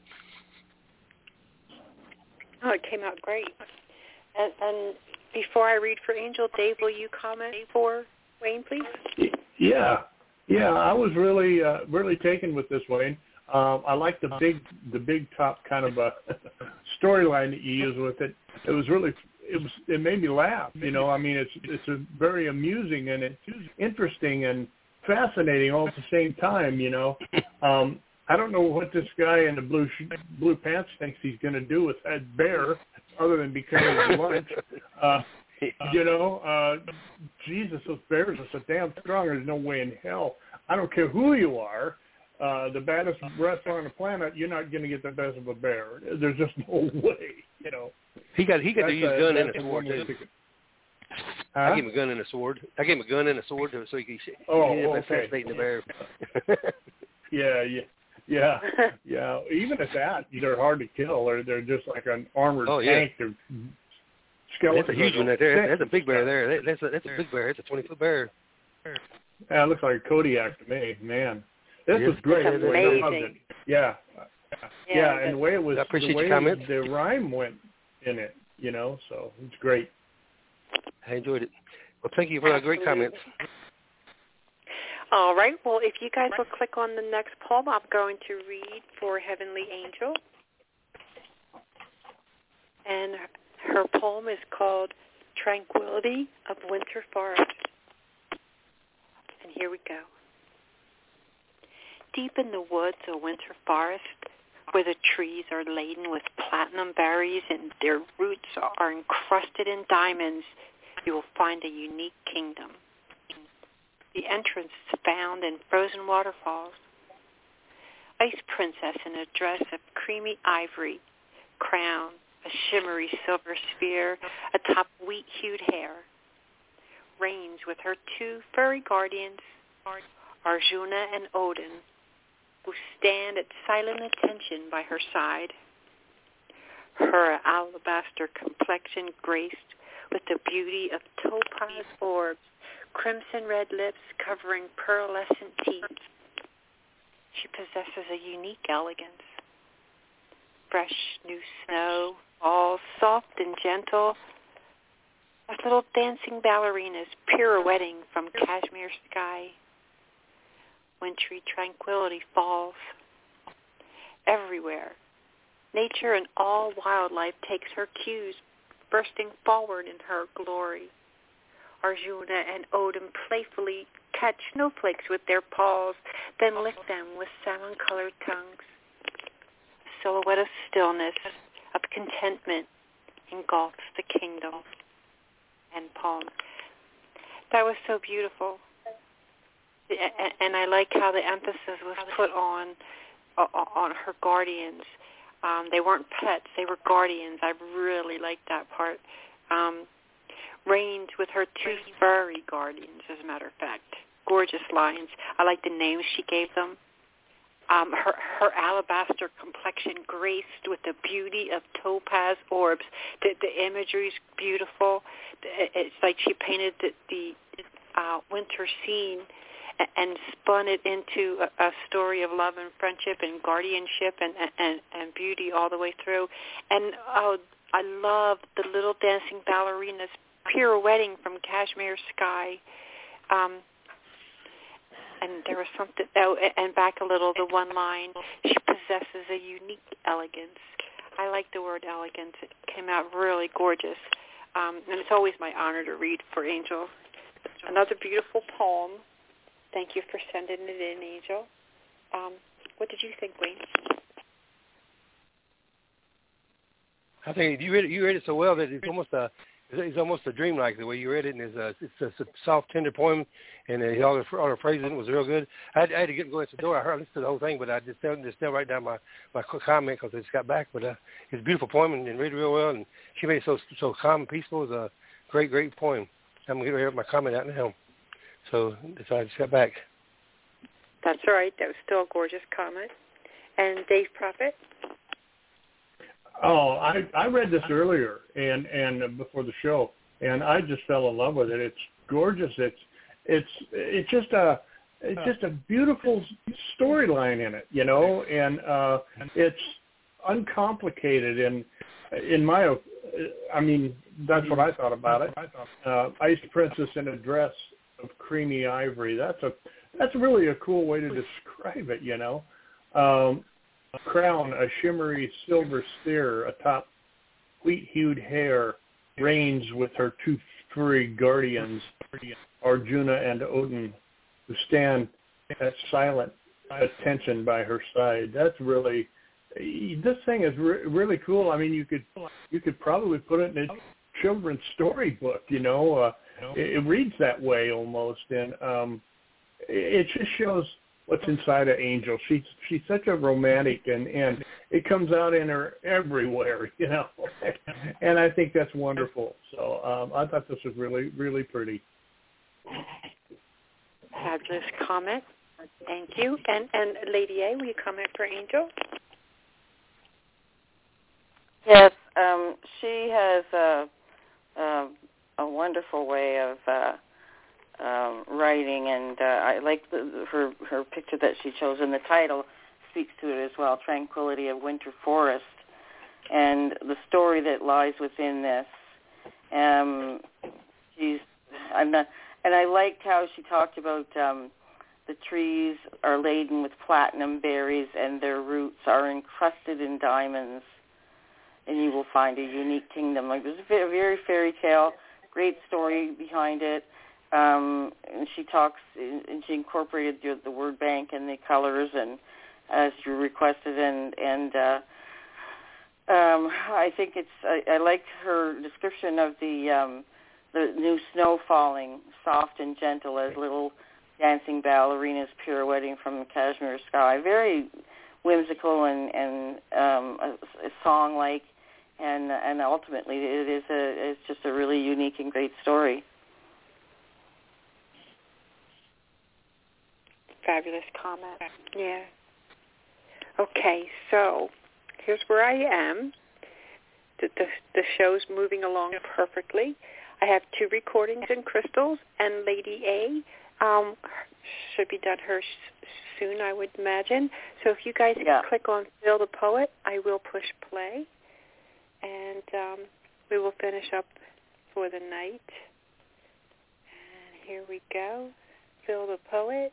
Oh, it came out great. And, and before I read for Angel, Dave, will you comment for Wayne, please? Yeah. Yeah, I was really, uh, really taken with this, Wayne. Um, I like the big, the big top kind of a storyline that you use with it. It was really, it was, it made me laugh. You know, I mean, it's, it's a very amusing and it's interesting and fascinating all at the same time. You know, um, I don't know what this guy in the blue sh- blue pants thinks he's going to do with that bear, other than become his lunch. Uh, You know, uh, Jesus, those bears are so damn strong. There's no way in hell. I don't care who you are, uh, the baddest wrestler on the planet, you're not going to get the best of a bear. There's just no way, you know. He got he got that's to use a gun and a sword, too. Huh? I gave him a gun and a sword. I gave him a gun and a sword so he could oh, he okay. assassinating the bear. yeah, yeah. Yeah, yeah. Even at that, they're hard to kill. They're, they're just like an armored oh, yeah. tank. They're skeletons. That's a huge one right there. That's a big bear there. That's a, that's a big bear. That's a twenty-foot bear. Yeah, it looks like a Kodiak to me, man. This yes. was great. It's amazing. Yeah. Yeah, yeah, and the way it was, I appreciate the way your comments. the rhyme went in it, you know, so it's great. I enjoyed it. Well, thank you for the great comments. All right. Well, if you guys will click on the next poem, I'm going to read for Heavenly Angel. And her poem is called Tranquility of Winter Forest. And here we go. Deep in the woods, a winter forest, where the trees are laden with platinum berries and their roots are encrusted in diamonds, you will find a unique kingdom. The entrance is found in frozen waterfalls. Ice princess in a dress of creamy ivory, crown, a shimmery silver sphere atop wheat-hued hair, reigns with her two furry guardians, Arjuna and Odin, who stand at silent attention by her side. Her alabaster complexion graced with the beauty of topaz orbs, crimson red lips covering pearlescent teeth. She possesses a unique elegance. Fresh new snow, all soft and gentle, like little dancing ballerinas pirouetting from cashmere sky. Wintry tranquility falls everywhere. Nature and all wildlife takes her cues, bursting forward in her glory. Arjuna and Odin playfully catch snowflakes with their paws, then lick them with salmon-colored tongues. A silhouette of stillness, of contentment, engulfs the kingdom. And poem. That was so beautiful. And I like how the emphasis was put on on her guardians. Um, they weren't pets; they were guardians. I really liked that part. Um, reigned with her two furry guardians, as a matter of fact. Gorgeous lines. I like the names she gave them. Um, her, her alabaster complexion graced with the beauty of topaz orbs. The, the imagery's beautiful. It's like she painted the, the uh, winter scene and spun it into a, a story of love and friendship and guardianship and, and, and beauty all the way through. And oh, I love the little dancing ballerinas pirouetting from cashmere sky. Um, and there was something, oh, and back a little, the one line, she possesses a unique elegance. I like the word elegance. It came out really gorgeous. Um, and it's always my honor to read for Angel. Another beautiful poem. Thank you for sending it in, Angel. Um, what did you think, Wayne? I think you read it, you read it so well that it's almost a it's almost a dreamlike the way you read it, and it's a it's a, it's a soft, tender poem, and uh, all the all the phrases in it was real good. I had, I had to get and go out the door. I heard I listened to the whole thing, but I just didn't just didn't write down my my quick comment because I just got back. But uh, it's a beautiful poem and, and read it real well, and she made it so so calm and peaceful. It was a great great poem. I'm gonna get my comment out now. So, so I just got back. That's all right. That was still a gorgeous comment. And Dave Prophet? Oh, I I read this earlier and and before the show, and I just fell in love with it. It's gorgeous. It's it's it's just a it's just a beautiful storyline in it, you know, and uh, it's uncomplicated. And in my, I mean, that's what I thought about it. Uh, Ice Princess in a dress of creamy ivory. That's a that's really a cool way to describe it, you know. Um, crown, a shimmery silver sphere atop wheat-hued hair, reigns with her two furry guardians, Arjuna and Odin, who stand at silent attention by her side. That's really, this thing is re- really cool. I mean, you could you could probably put it in a children's storybook, you know. Uh, it, it reads that way almost, and um, it, it just shows what's inside of Angel. She's she's such a romantic, and, and it comes out in her everywhere, you know. And I think that's wonderful. So um, I thought this was really, really pretty. Fabulous comment. Thank you. And and Lady A, will you comment for Angel? Yes, um, she has a, a, a wonderful way of uh, um, writing, and uh, I like the, her her picture that she chose, and the title speaks to it as well, Tranquility of Winter Forest, and the story that lies within this. Um, she's, I'm not, and I liked how she talked about um, the trees are laden with platinum berries, and their roots are encrusted in diamonds, and you will find a unique kingdom. Like, there's a very, very fairy tale, great story behind it. Um, and she talks, and she incorporated the, the word bank and the colors, and as you requested, and and uh, um, I think it's. I, I like her description of the um, the new snow falling, soft and gentle, as little dancing ballerinas pirouetting from the cashmere sky. Very whimsical and and um, a, a song-like, and and ultimately it is a it's just a really unique and great story. fabulous comment. Yeah. Okay, so here's where I am. The, the, the show's moving along perfectly. I have two recordings in crystals, and Lady A um, should be done her soon, I would imagine. So if you guys yeah. click on Phil the Poet, I will push play, and um, we will finish up for the night. And here we go. Phil the Poet.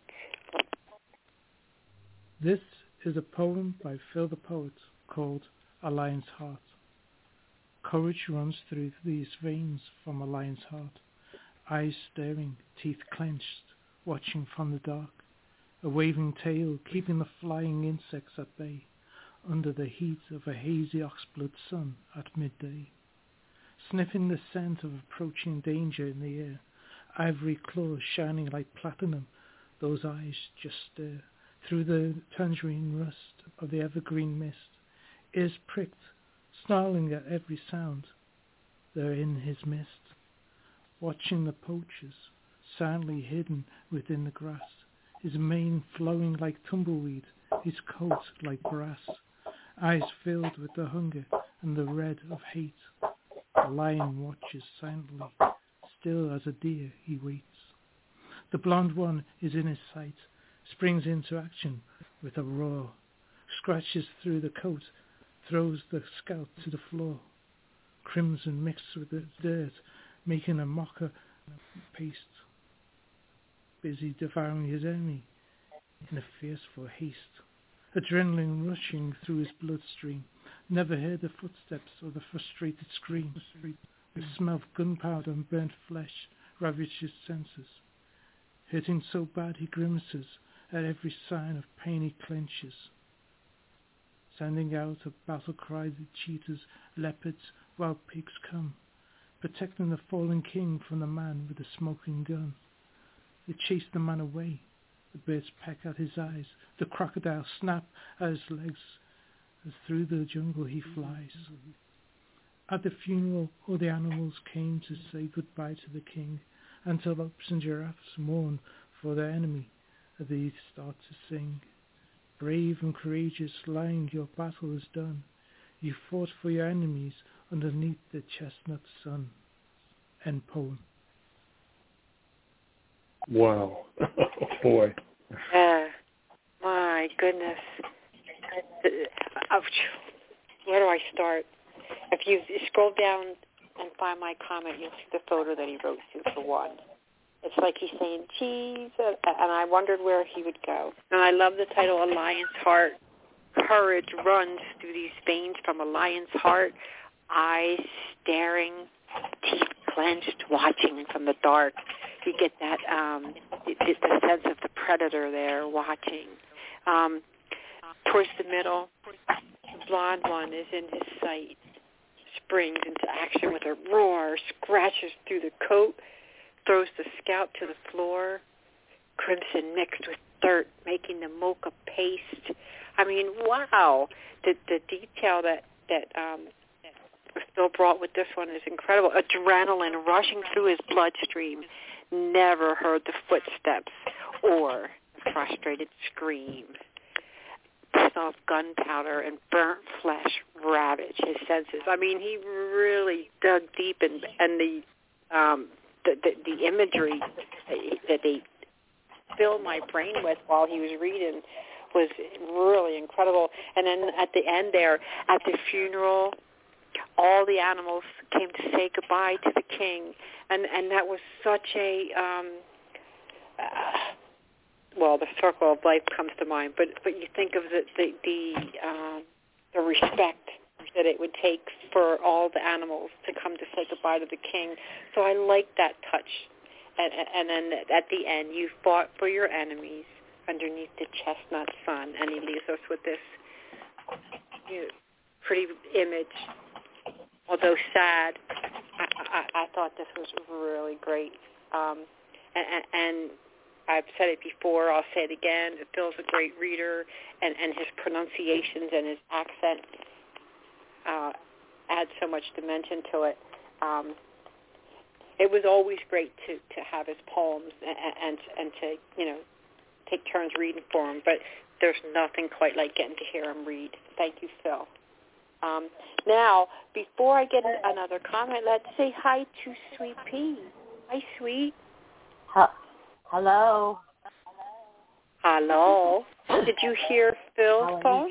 This is a poem by Phil the Poet called A Lion's Heart. Courage runs through these veins from a lion's heart, eyes staring, teeth clenched, watching from the dark, a waving tail keeping the flying insects at bay, under the heat of a hazy oxblood sun at midday. Sniffing the scent of approaching danger in the air, ivory claws shining like platinum, those eyes just stare through the tangerine rust of the evergreen mist, ears pricked, snarling at every sound. They're in his mist, watching the poachers, silently hidden within the grass, his mane flowing like tumbleweed, his coat like brass, eyes filled with the hunger and the red of hate. The lion watches silently, still as a deer he waits. The blonde one is in his sight, springs into action with a roar, scratches through the coat, throws the scalp to the floor, crimson mixed with the dirt, making a mocker paste, busy devouring his enemy in a fearful haste, adrenaline rushing through his bloodstream, never heard the footsteps or the frustrated scream. The smell of gunpowder and burnt flesh ravaged his senses. Hurting so bad he grimaces at every sign of pain he clenches. Sending out a battle cry, the cheetahs, leopards, wild pigs come, protecting the fallen king from the man with the smoking gun. They chase the man away. The birds peck at his eyes. The crocodile snap at his legs as through the jungle he flies. At the funeral, all the animals came to say goodbye to the king. Antelopes and giraffes mourn for their enemy as they start to sing. Brave and courageous, lying, your battle is done. You fought for your enemies underneath the chestnut sun. End poem. Wow. Boy. Yeah. My goodness. Where do I start? If you scroll down and find my comment, you'll see the photo that he wrote to for one. It's like he's saying, geez, and I wondered where he would go. And I love the title, A Lion's Heart. Courage runs through these veins from a lion's heart, eyes staring, teeth clenched, watching from the dark. You get that, um, the, the sense of the predator there watching. Um, towards the middle, the blonde one is in his sight, springs into action with a roar, scratches through the coat, throws the scalp to the floor, crimson mixed with dirt, making the mocha paste. I mean, wow. The the detail that, that um, Phil brought with this one is incredible. Adrenaline rushing through his bloodstream. Never heard the footsteps or the frustrated scream. The smell of gunpowder and burnt flesh ravaged his senses. I mean, he really dug deep, and, and the um, The, the, the imagery that they filled my brain with while he was reading was really incredible. And then at the end there, at the funeral, all the animals came to say goodbye to the king. And, and that was such a, um, uh, well, the circle of life comes to mind. But, but you think of the, the, the, uh, the respect that it would take for all the animals to come to say goodbye to the king. So I like that touch. And, and then at the end, you fought for your enemies underneath the chestnut sun. And he leaves us with this, you know, pretty image. Although sad, I, I, I thought this was really great. Um, and, and I've said it before, I'll say it again. Phil's a great reader, and, and his pronunciations and his accent Uh, add so much dimension to it. Um, it was always great to, to have his poems and, and and to, you know, take turns reading for him, but there's nothing quite like getting to hear him read. Thank you, Phil. Um, now, before I get another comment, let's say hi to Sweet Pea. Hi, Sweet. Hello. Hello. Did you hear Phil's phone?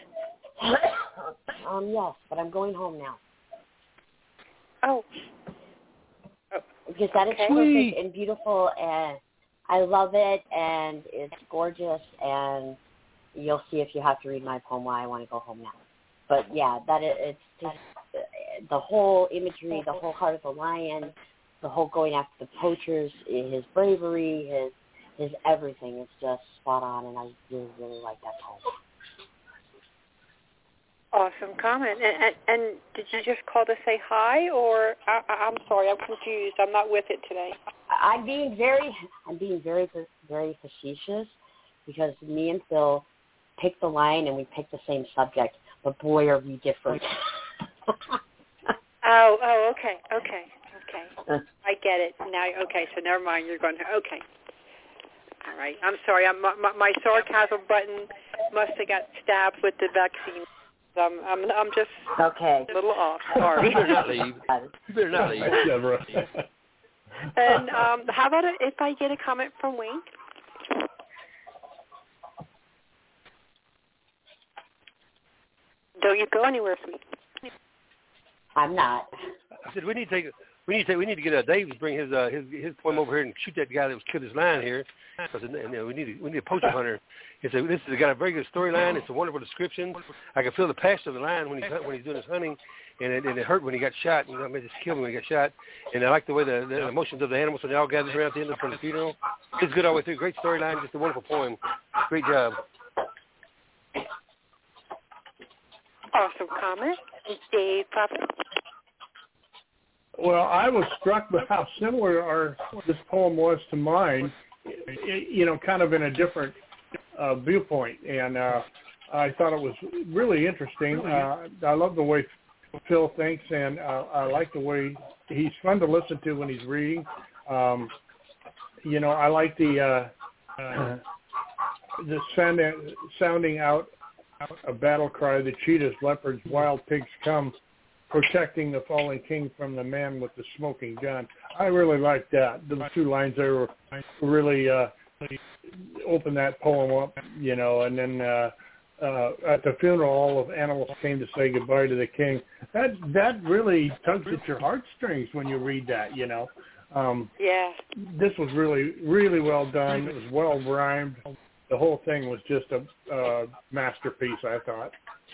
um, yes, but I'm going home now. Oh. Because that is Okay. perfect and beautiful, and I love it, and it's gorgeous, and you'll see if you have to read my poem why I want to go home now. But, yeah, that is, it's just uh, the whole imagery, the whole heart of the lion, the whole going after the poachers, his bravery, his his everything. It's just spot on, and I really, really like that poem. Awesome comment. And, and, and did you just call to say hi, or I, I'm sorry, I'm confused. I'm not with it today. I'm being very, I'm being very, very facetious because me and Phil picked the line and we picked the same subject, but boy, are we different. oh, oh, okay, okay, okay. I get it now. Okay, so never mind. You're going to okay. All right. I'm sorry. I'm, my, my sarcasm button must have got stabbed with the vaccine. I'm, I'm, I'm just okay. a little off. Sorry. You better not leave. You better not leave. Deborah. And um, how about if I get a comment from Wayne? Don't you go anywhere, sweet. I'm not. I said we need to take. We need to take, we need to get uh, Dave to bring his uh, his his poem over here and shoot that guy that was killed his lion here. Because and, and, we need a, we need a poacher hunter. He said this has got a very good storyline. It's a wonderful description. I can feel the passion of the lion when he's when he's doing his hunting, and it, and it hurt when he got shot. And I mean, just killed him when he got shot. And I like the way the, the emotions of the animals when they all gathered around at the end of the funeral. It's good all the way through. Great storyline. Just a wonderful poem. Great job. Awesome comment, Dave Papa. Well, I was struck by how similar our this poem was to mine. It, you know, kind of in a different uh, viewpoint, and uh, I thought it was really interesting. Uh, I love the way Phil thinks, and uh, I like the way he's fun to listen to when he's reading. Um, you know, I like the uh, uh, the sound, sounding out a battle cry: the cheetahs, leopards, wild pigs come, protecting the fallen king from the man with the smoking gun. I really like that. The two lines there were really uh, opened that poem up, you know, and then uh, uh, at the funeral, all of animals came to say goodbye to the king. That that really tugs at your heartstrings when you read that, you know. Um, yeah. This was really, really well done. It was well rhymed. The whole thing was just a uh, masterpiece, I thought.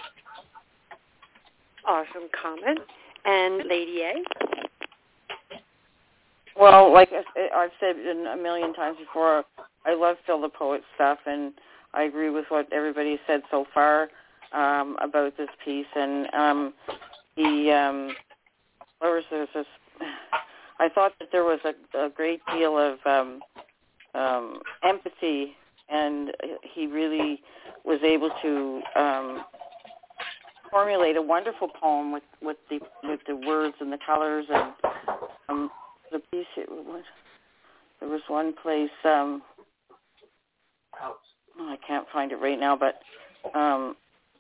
Awesome comment. And Lady A? Well, like I've said a million times before, I love Phil the Poet stuff, and I agree with what everybody said so far um, about this piece. And um, he, um, there was, there was this, I thought that there was a, a great deal of um, um, empathy, and he really was able to um, formulate a wonderful poem with, with the with the words and the colors and um, the piece. It, what, there was one place. Um, oh, I can't find it right now, but um,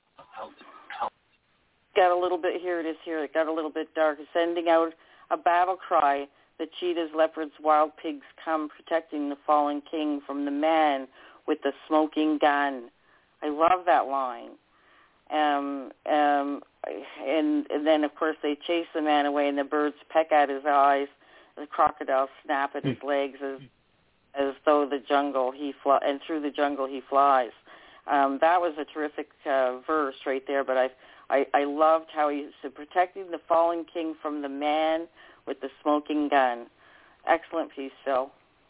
got a little bit. Here it is. Here it got a little bit dark. Sending out a battle cry. The cheetahs, leopards, wild pigs come, protecting the fallen king from the man with the smoking gun. I love that line. Um, um, and, and then, of course, they chase the man away, and the birds peck at his eyes. The crocodiles snap at his legs as as though the jungle he fly, and through the jungle he flies. Um, that was a terrific uh, verse right there. But I, I, I loved how he said, protecting the fallen king from the man with the smoking gun. Excellent piece, Phil.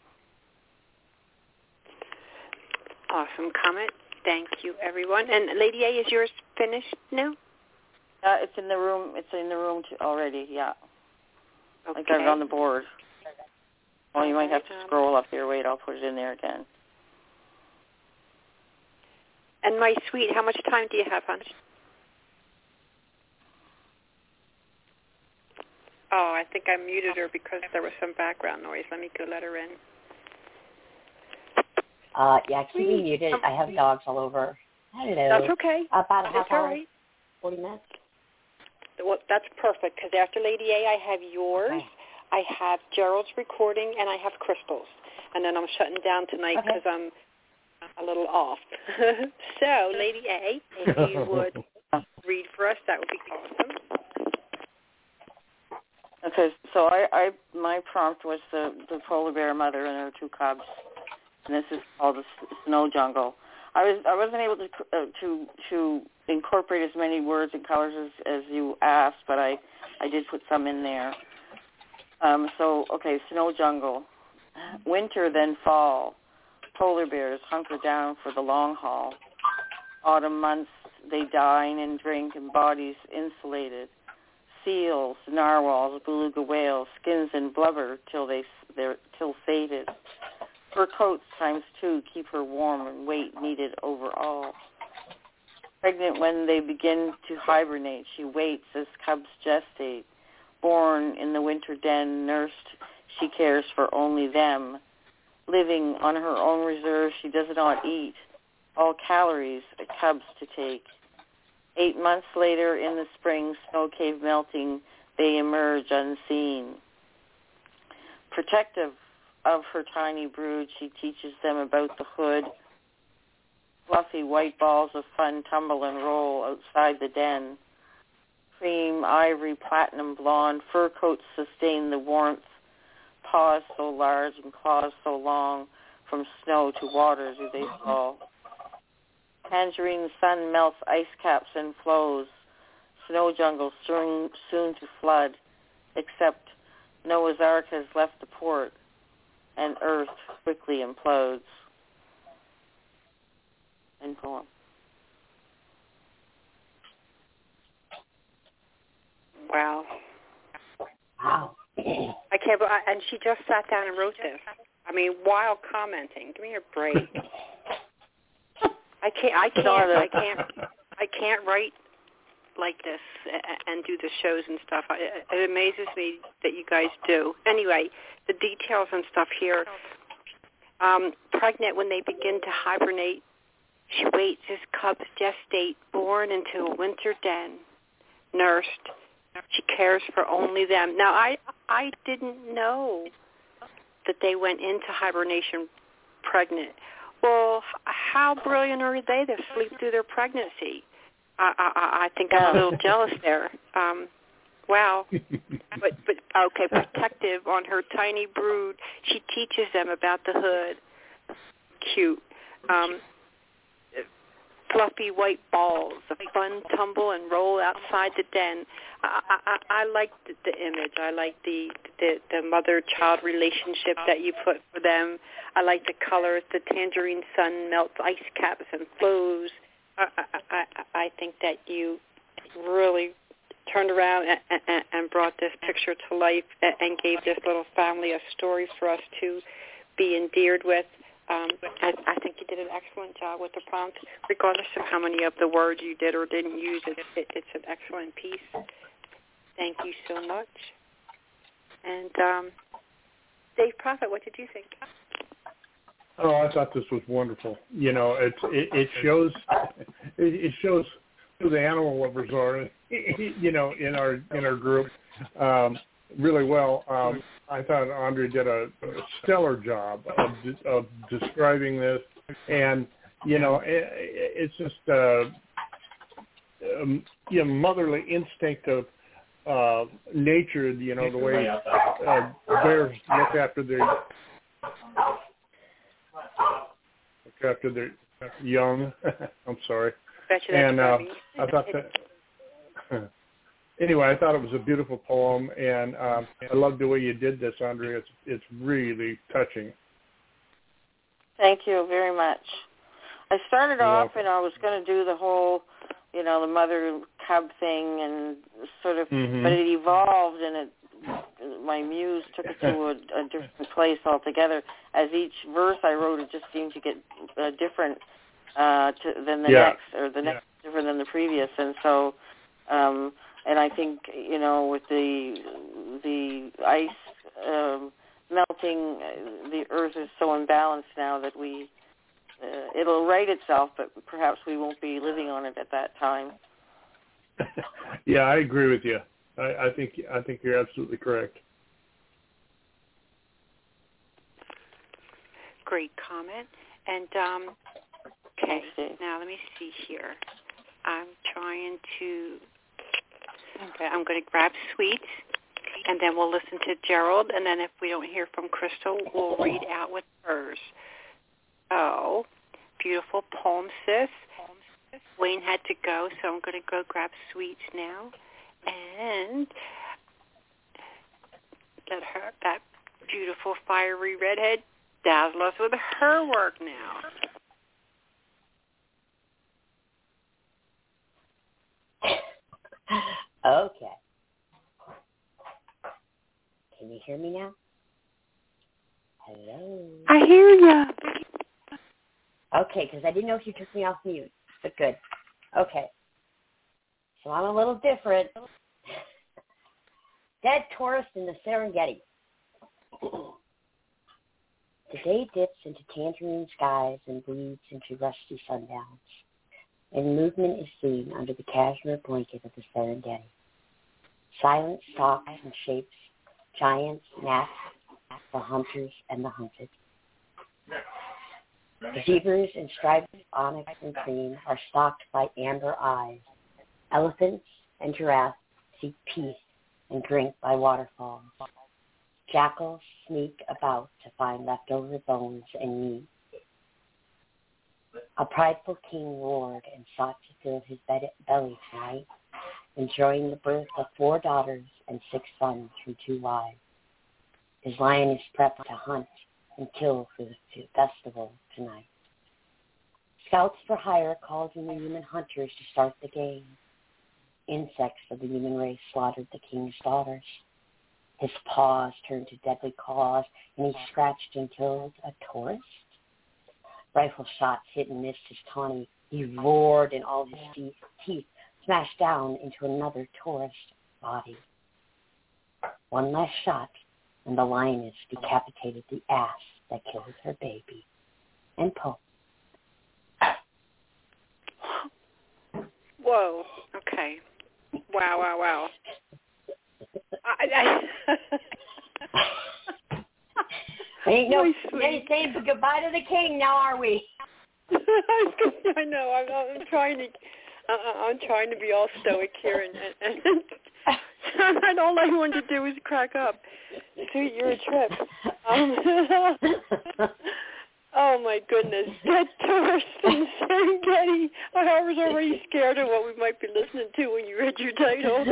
Awesome comment. Thank you, everyone. And Lady A, is yours finished now? Uh, it's in the room. It's in the room too, already. Yeah. Okay. I got it on the board. Well, you might have to scroll up here. Wait, I'll put it in there again. And my sweet, how much time do you have, hon? Oh, I think I muted her because there was some background noise. Let me go let her in. Uh, yeah, keep me muted. I have dogs all over. Hello. That's okay. About a half That's hour, all right. forty minutes. Well, that's perfect, because after Lady A, I have yours, Okay. I have Gerald's recording, and I have Crystal's. And then I'm shutting down tonight because Okay. I'm a little off. So, Lady A, if you would read for us, that would be awesome. Okay, so I, I my prompt was the, the polar bear mother and her two cubs, and this is called the Snow Jungle. I was I wasn't able to uh, to to incorporate as many words and colors as, as you asked, but I, I did put some in there. Um, so okay, Snow Jungle, winter then fall. Polar bears hunker down for the long haul. Autumn months they dine and drink in bodies insulated. Seals, narwhals, beluga whales, skins and blubber till they they're till sated. Fur coats times two keep her warm and weight needed overall. Pregnant when they begin to hibernate, she waits as cubs gestate. Born in the winter den, nursed, she cares for only them. Living on her own reserve, she does not eat. All calories, cubs to take. Eight months later, in the spring, snow cave melting, they emerge unseen. Protective of her tiny brood, she teaches them about the hood. Fluffy white balls of fun tumble and roll outside the den. Cream, ivory, platinum blonde, fur coats sustain the warmth. Paws so large and claws so long, from snow to water do they fall. Tangerine sun melts ice caps and flows. Snow jungle soon, soon to flood, except Noah's Ark has left the port, and Earth quickly implodes. End poem. Wow. Wow. I can't. I, and she just sat down and wrote this. I mean, while commenting. Give me a break. I can't. I can't. I can't. I can't write like this and do the shows and stuff. It amazes me that you guys do. Anyway, the details and stuff here. Um, pregnant when they begin to hibernate, she waits as cubs gestate, born into a winter den, nursed. She cares for only them. Now, I I didn't know that they went into hibernation pregnant. Well, how brilliant are they to sleep through their pregnancy? I I, I think I'm a little jealous there. Um, wow. But but okay, protective on her tiny brood. She teaches them about the hood. Cute. Um, fluffy white balls, the fun tumble and roll outside the den. I, I, I like the, the image. I like the, the the mother-child relationship that you put for them. I like the colors. The tangerine sun melts ice caps and flows. I, I, I, I think that you really turned around and, and, and brought this picture to life and gave this little family a story for us to be endeared with. Um, I, I think you did an excellent job with the prompt, regardless of how many of the words you did or didn't use. It, it, it's an excellent piece. Thank you so much. And um, Dave Prophet, what did you think? Oh, I thought this was wonderful. You know, it's it, it shows it shows who the animal lovers are. You know, in our in our group, um, really well. Um, I thought Andre did a, a stellar job of, of describing this, and you know, it, it's just uh, um, you know, motherly instinct of uh, nature. You know, the way uh, bears look after their look after their young. I'm sorry, and uh, I thought that. Anyway, I thought it was a beautiful poem, and um, I love the way you did this, Andre. It's it's really touching. Thank you very much. I started You're off, welcome. and I was going to do the whole, you know, the mother cub thing, and sort of, Mm-hmm. but it evolved, and it, my muse took it to a, a different place altogether. As each verse I wrote, it just seemed to get uh, different uh, to, than the Yeah. next, or the next yeah. different than the previous, and so. Um, And I think, you know, with the the ice um, melting, the earth is so imbalanced now that we uh, it'll right itself, but perhaps we won't be living on it at that time. Yeah, I agree with you. I, I think I think you're absolutely correct. Great comment. And um, okay, now let me see here. I'm trying to. Okay, I'm going to grab Sweet, and then we'll listen to Gerald, and then if we don't hear from Crystal, we'll read out with hers. Oh, beautiful poem, sis. Wayne had to go, so I'm going to go grab Sweet now, and let her, that beautiful fiery redhead, dazzle us with her work now. Okay. Can you hear me now? Hello? I hear ya. Okay, because I didn't know if you took me off mute, but good. Okay. So I'm a little different. Dead tourist in the Serengeti. The day dips into tangerine skies and bleeds into rusty sundowns, and movement is seen under the cashmere blanket of the Serengeti. Silent stalks and shapes, giants, gnats, the hunters and the hunted. The zebras in striped onyx and cream are stalked by amber eyes. Elephants and giraffes seek peace and drink by waterfalls. Jackals sneak about to find leftover bones and meat. A prideful king roared and sought to fill his bed- belly tonight, enjoying the birth of four daughters and six sons from two wives. His lion is prepped to hunt and kill for the festival tonight. Scouts for hire called in the human hunters to start the game. Insects of the human race slaughtered the king's daughters. His paws turned to deadly claws, and he scratched and killed a tourist. Rifle shots hit and missed his tawny. He roared, and all his teeth, teeth smashed down into another tourist body. One last shot, and the lioness decapitated the ass that killed her baby. And Pope. Whoa. Okay. Wow, wow, wow. I, I ain't no ain't saying goodbye to the king now, are we? I know. I'm, I'm trying to. Uh, I'm trying to be all stoic here, and, and, and, and all I wanted to do was crack up. Sweet, you're a trip. Um, oh my goodness, that tourist in Serengeti. I was already scared of what we might be listening to when you read your title.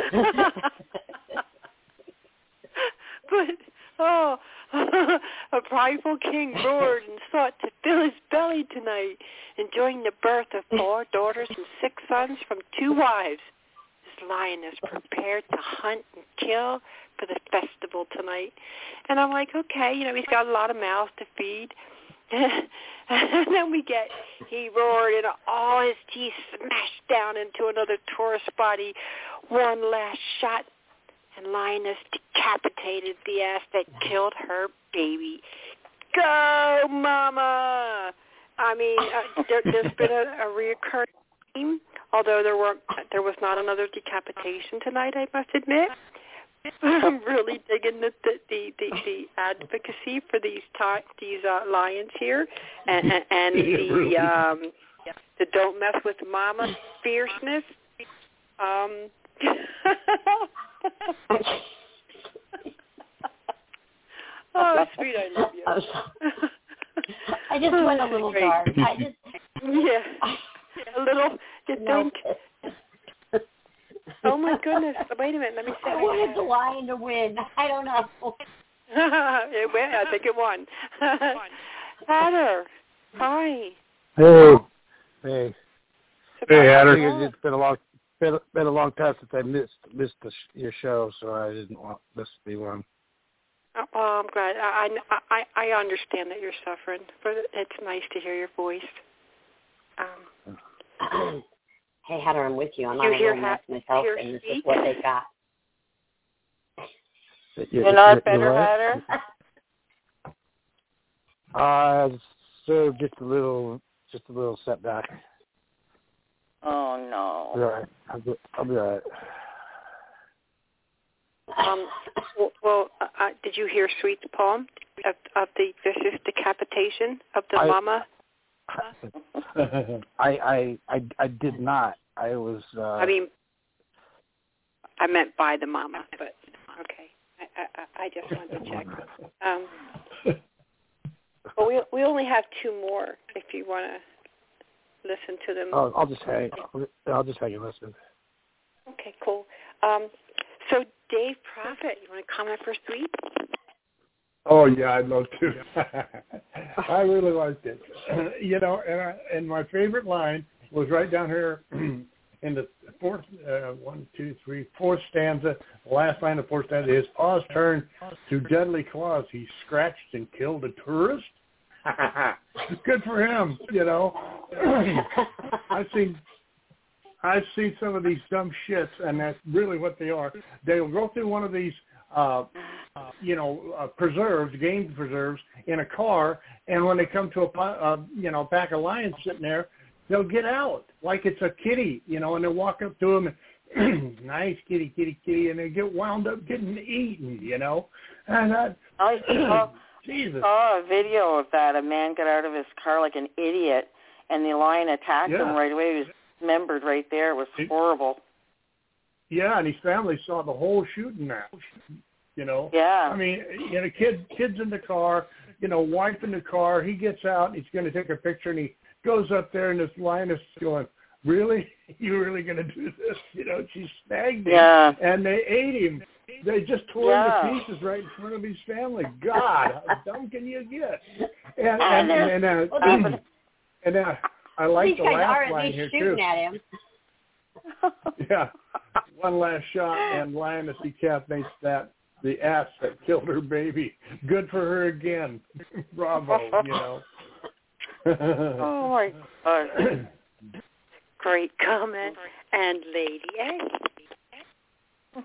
But, oh, a prideful king roared and sought to fill his belly tonight, enjoying the birth of four daughters and six sons from two wives. This lion is prepared to hunt and kill for the festival tonight. And I'm like, okay, you know, he's got a lot of mouths to feed. And then we get, he roared and all his teeth smashed down into another tourist body. One last shot. And Lioness decapitated the ass that killed her baby. Go, Mama! I mean, uh, there, there's been a, a reoccurring theme, although there were there was not another decapitation tonight, I must admit. I'm really digging the the, the, the, the advocacy for these ta- these uh, lions here, and, and, and the um, the don't mess with Mama fierceness. Um, oh, sweet, I love you. I just went a little dark. I just yeah, a little. You no. think? Oh my goodness! Wait a minute. Let me see. I wanted the lion to win. I don't know. It went. I think it won. Hatter, hi. Hey, hey, hey, Hatter. It's been a long. Been, been a long time since I missed missed the, your show, so I didn't want this to be one. Oh, I'm glad. I, I I understand that you're suffering, but it's nice to hear your voice. Um, hey, Heather, I'm with you. I'm you not hear a ha- myself, hear and this speak? is what they got. You're not better, Hatter? Uh, so just a little just a little setback. Oh no. I'll be all right. I'll be, I'll be all right. Um, well, well uh, did you hear Sweet's poem of, of the vicious decapitation of the I, mama? I, I I I did not. I was. Uh, I mean, I meant by the mama, but okay. I, I, I just wanted to check. Um, but we we only have two more. If you want to listen to them. I'll, I'll just hang. I'll just hang and listen. Okay, cool. Um, so Dave Prophet, you want to comment for Sweet? Oh yeah, I'd love to. I really liked it. You know, and I, and my favorite line was right down here in the fourth, uh, one, two, three, fourth stanza. The last line of the fourth stanza is paws turned to deadly claws. He scratched and killed a tourist. Good for him. You know, I've seen. I've seen some of these dumb shits, and that's really what they are. They'll go through one of these, uh, uh, you know, uh, preserves, game preserves, in a car, and when they come to a, uh, you know, pack of lions sitting there, they'll get out like it's a kitty, you know, and they'll walk up to them and, nice kitty, kitty, kitty, and they get wound up getting eaten, you know. And that, I saw, Jesus. saw a video of that. A man got out of his car like an idiot, and the lion attacked Yeah. him right away. He was dismembered right there. It was horrible. Yeah, and his family saw the whole shooting match. You know. Yeah. I mean, you know, kid, kids in the car. You know, wife in the car. He gets out. And he's going to take a picture, and he goes up there, and this lioness is going, "Really? You really going to do this?" You know, she snagged him, Yeah. and they ate him. They just tore Yeah. him to pieces right in front of his family. God, how dumb can you get? And And and and, and, uh, well, and uh, I like these the guys are last at line least here shooting too. at him. Yeah, one last shot, and lioness decapitates that the ass that killed her baby. Good for her again. Bravo, you know. Oh my God. Great comment. And Lady A.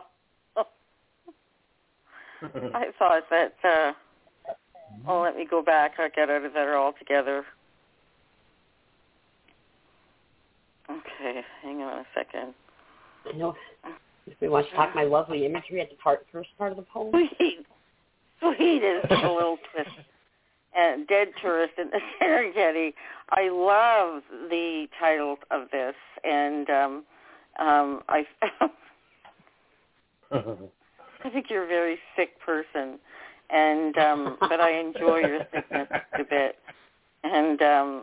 I thought that, uh, oh, let me go back. I'll get out of there altogether. Okay, hang on a second. I know. If we want to talk my lovely imagery at the part, first part of the poem. Sweet. Sweet is a little twist. And Dead Tourist in the Serengeti. I love the title of this, and um, um, I I think you're a very sick person, and um, but I enjoy your sickness a bit. And um,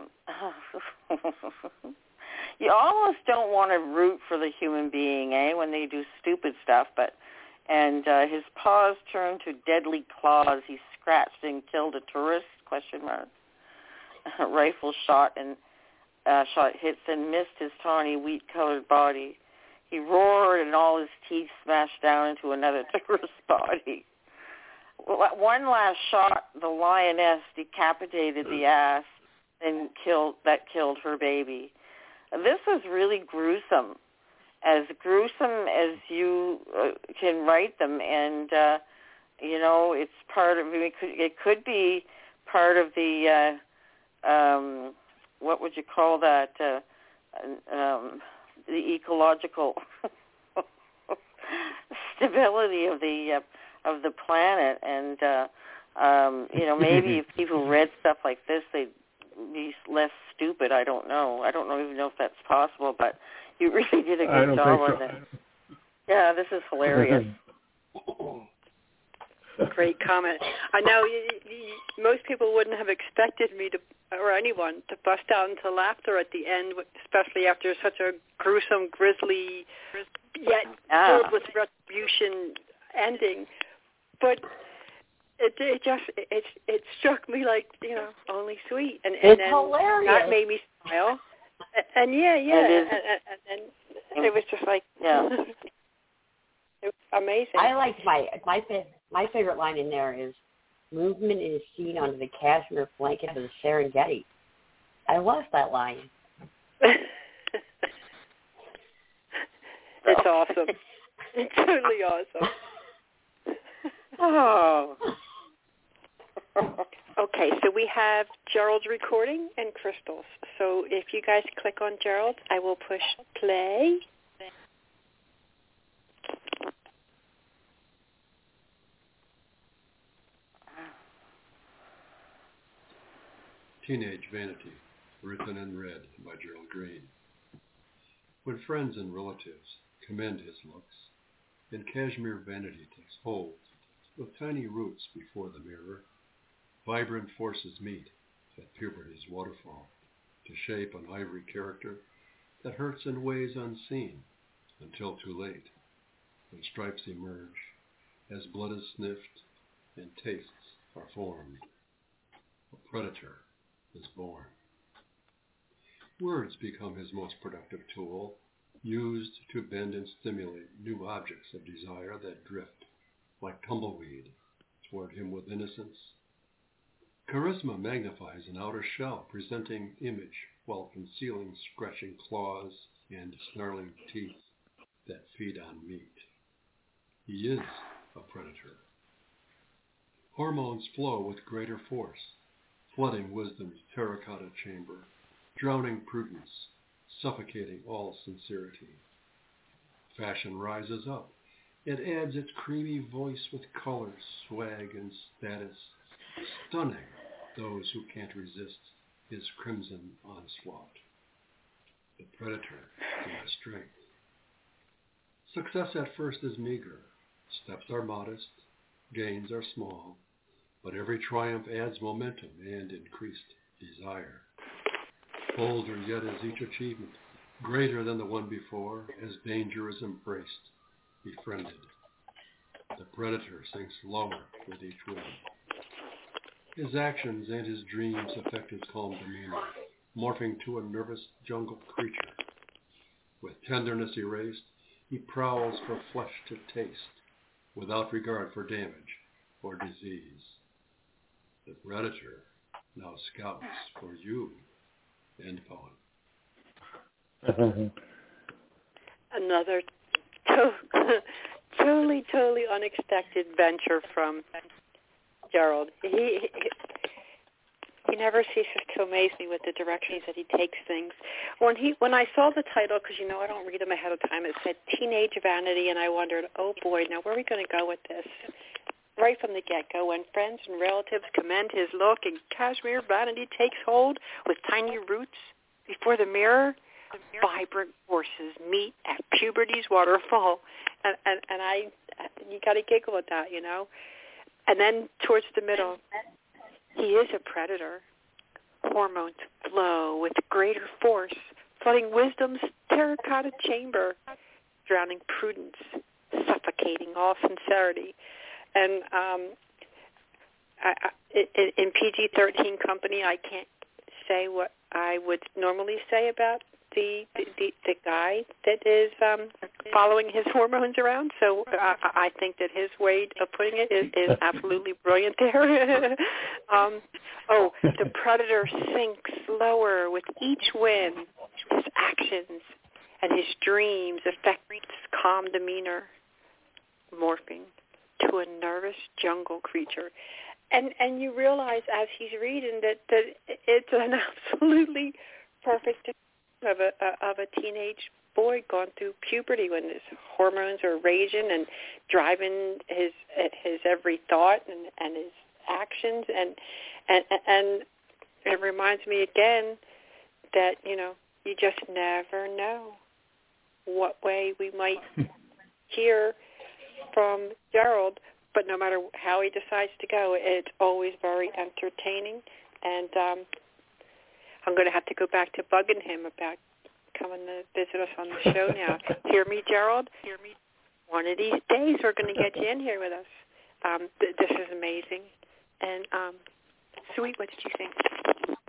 you almost don't want to root for the human being, eh, when they do stupid stuff. But and uh, his paws turned to deadly claws. He scratched and killed a tourist? Question mark. A rifle shot and uh, shot hits and missed his tawny, wheat-colored body. He roared, and all his teeth smashed down into another tourist's body. One last shot, the lioness decapitated the ass and killed that killed her baby. This was really gruesome, as gruesome as you uh, can write them, and uh, you know it's part of it. Could, it could be part of the uh, um, what would you call that? Uh, um, the ecological stability of the uh, of the planet, and uh, um, you know maybe if people read stuff like this, they'd be less stupid. I don't know. I don't know even know if that's possible, but you really did a I good don't job think on so. it. Yeah, this is hilarious. Great comment. I know y- y- most people wouldn't have expected me to, or anyone, to bust out into laughter at the end, especially after such a gruesome, grisly, yet Yeah. filled with retribution ending. But it, it just it it struck me like, you know, only Sweet, and, and It's then hilarious. that made me smile. And, and yeah, yeah, It is. and, and, and it was just like, Yeah. it was amazing. I liked my my fa- my favorite line in there is, "Movement is seen under the cashmere blanket of the Serengeti." I love that line. It's awesome. It's totally awesome. Oh. Okay, so we have Gerald's recording and Crystal's. So if you guys click on Gerald, I will push play. Teenage Vanity, written in red by Gerald Green. When friends and relatives commend his looks, and cashmere vanity takes hold, with tiny roots before the mirror, vibrant forces meet at puberty's waterfall to shape an ivory character that hurts in ways unseen until too late, when stripes emerge, as blood is sniffed and tastes are formed. A predator is born. Words become his most productive tool, used to bend and stimulate new objects of desire that drift, like tumbleweed, toward him with innocence. Charisma magnifies an outer shell, presenting image while concealing scratching claws and snarling teeth that feed on meat. He is a predator. Hormones flow with greater force, flooding wisdom's terracotta chamber, drowning prudence, suffocating all sincerity. Fashion rises up. It adds its creamy voice with color, swag, and status, stunning those who can't resist his crimson onslaught. The predator gains strength. Success at first is meager. Steps are modest. Gains are small. But every triumph adds momentum and increased desire. Bolder yet is each achievement, greater than the one before, as danger is embraced, befriended. The predator sinks lower with each win. His actions and his dreams affect his calm demeanor, morphing to a nervous jungle creature. With tenderness erased, he prowls for flesh to taste, without regard for damage or disease. The predator now scouts for you. End poem. Another to- totally, totally unexpected venture from Gerald. He, he he never ceases to amaze me with the directions that he takes things. When he when I saw the title, because you know I don't read them ahead of time, it said Teenage Vanity, and I wondered, oh boy, now where are we going to go with this? Right from the get-go, when friends and relatives commend his look and cashmere vanity takes hold with tiny roots before the mirror, vibrant forces meet at puberty's waterfall. And, and, and I, you got to giggle at that, you know. And then towards the middle, he is a predator. Hormones flow with greater force, flooding wisdom's terracotta chamber, drowning prudence, suffocating all sincerity. And um, I, I, in P G thirteen company, I can't say what I would normally say about the the, the guy that is um, following his hormones around. So I, I think that his way of putting it is, is absolutely brilliant there. um, oh, the predator sinks lower with each win. His actions and his dreams affect his calm demeanor, morphing to a nervous jungle creature. And and you realize as he's reading that, that it's an absolutely perfect of a of a teenage boy going through puberty when his hormones are raging and driving his his every thought and, and his actions, and and and it reminds me again that, you know, you just never know what way we might hear from Gerald, but no matter how he decides to go, it's always very entertaining. And um, I'm going to have to go back to bugging him about coming to visit us on the show now. Hear me, Gerald? Hear me? One of these days we're going to get you in here with us. Um, th- this is amazing. And um, Sweet, what did you think?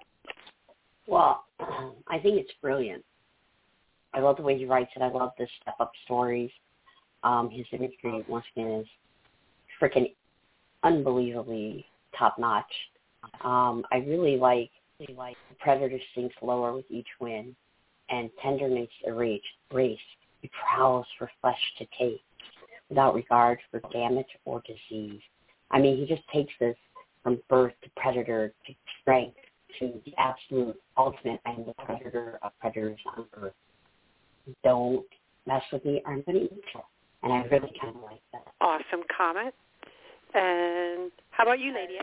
Well, I think it's brilliant. I love the way he writes it. I love the step-up stories. Um, his imagery, once again, is freaking unbelievably top-notch. Um, I really like, really like the predator sinks lower with each win, and tenderness erased. He prowls for flesh to take, without regard for damage or disease. I mean, he just takes this from birth to predator to strength to the absolute ultimate, I am the predator of predators on earth. Don't mess with me or I'm going to eat you. And I really kind of like that. Awesome comment. And how about you, Lady?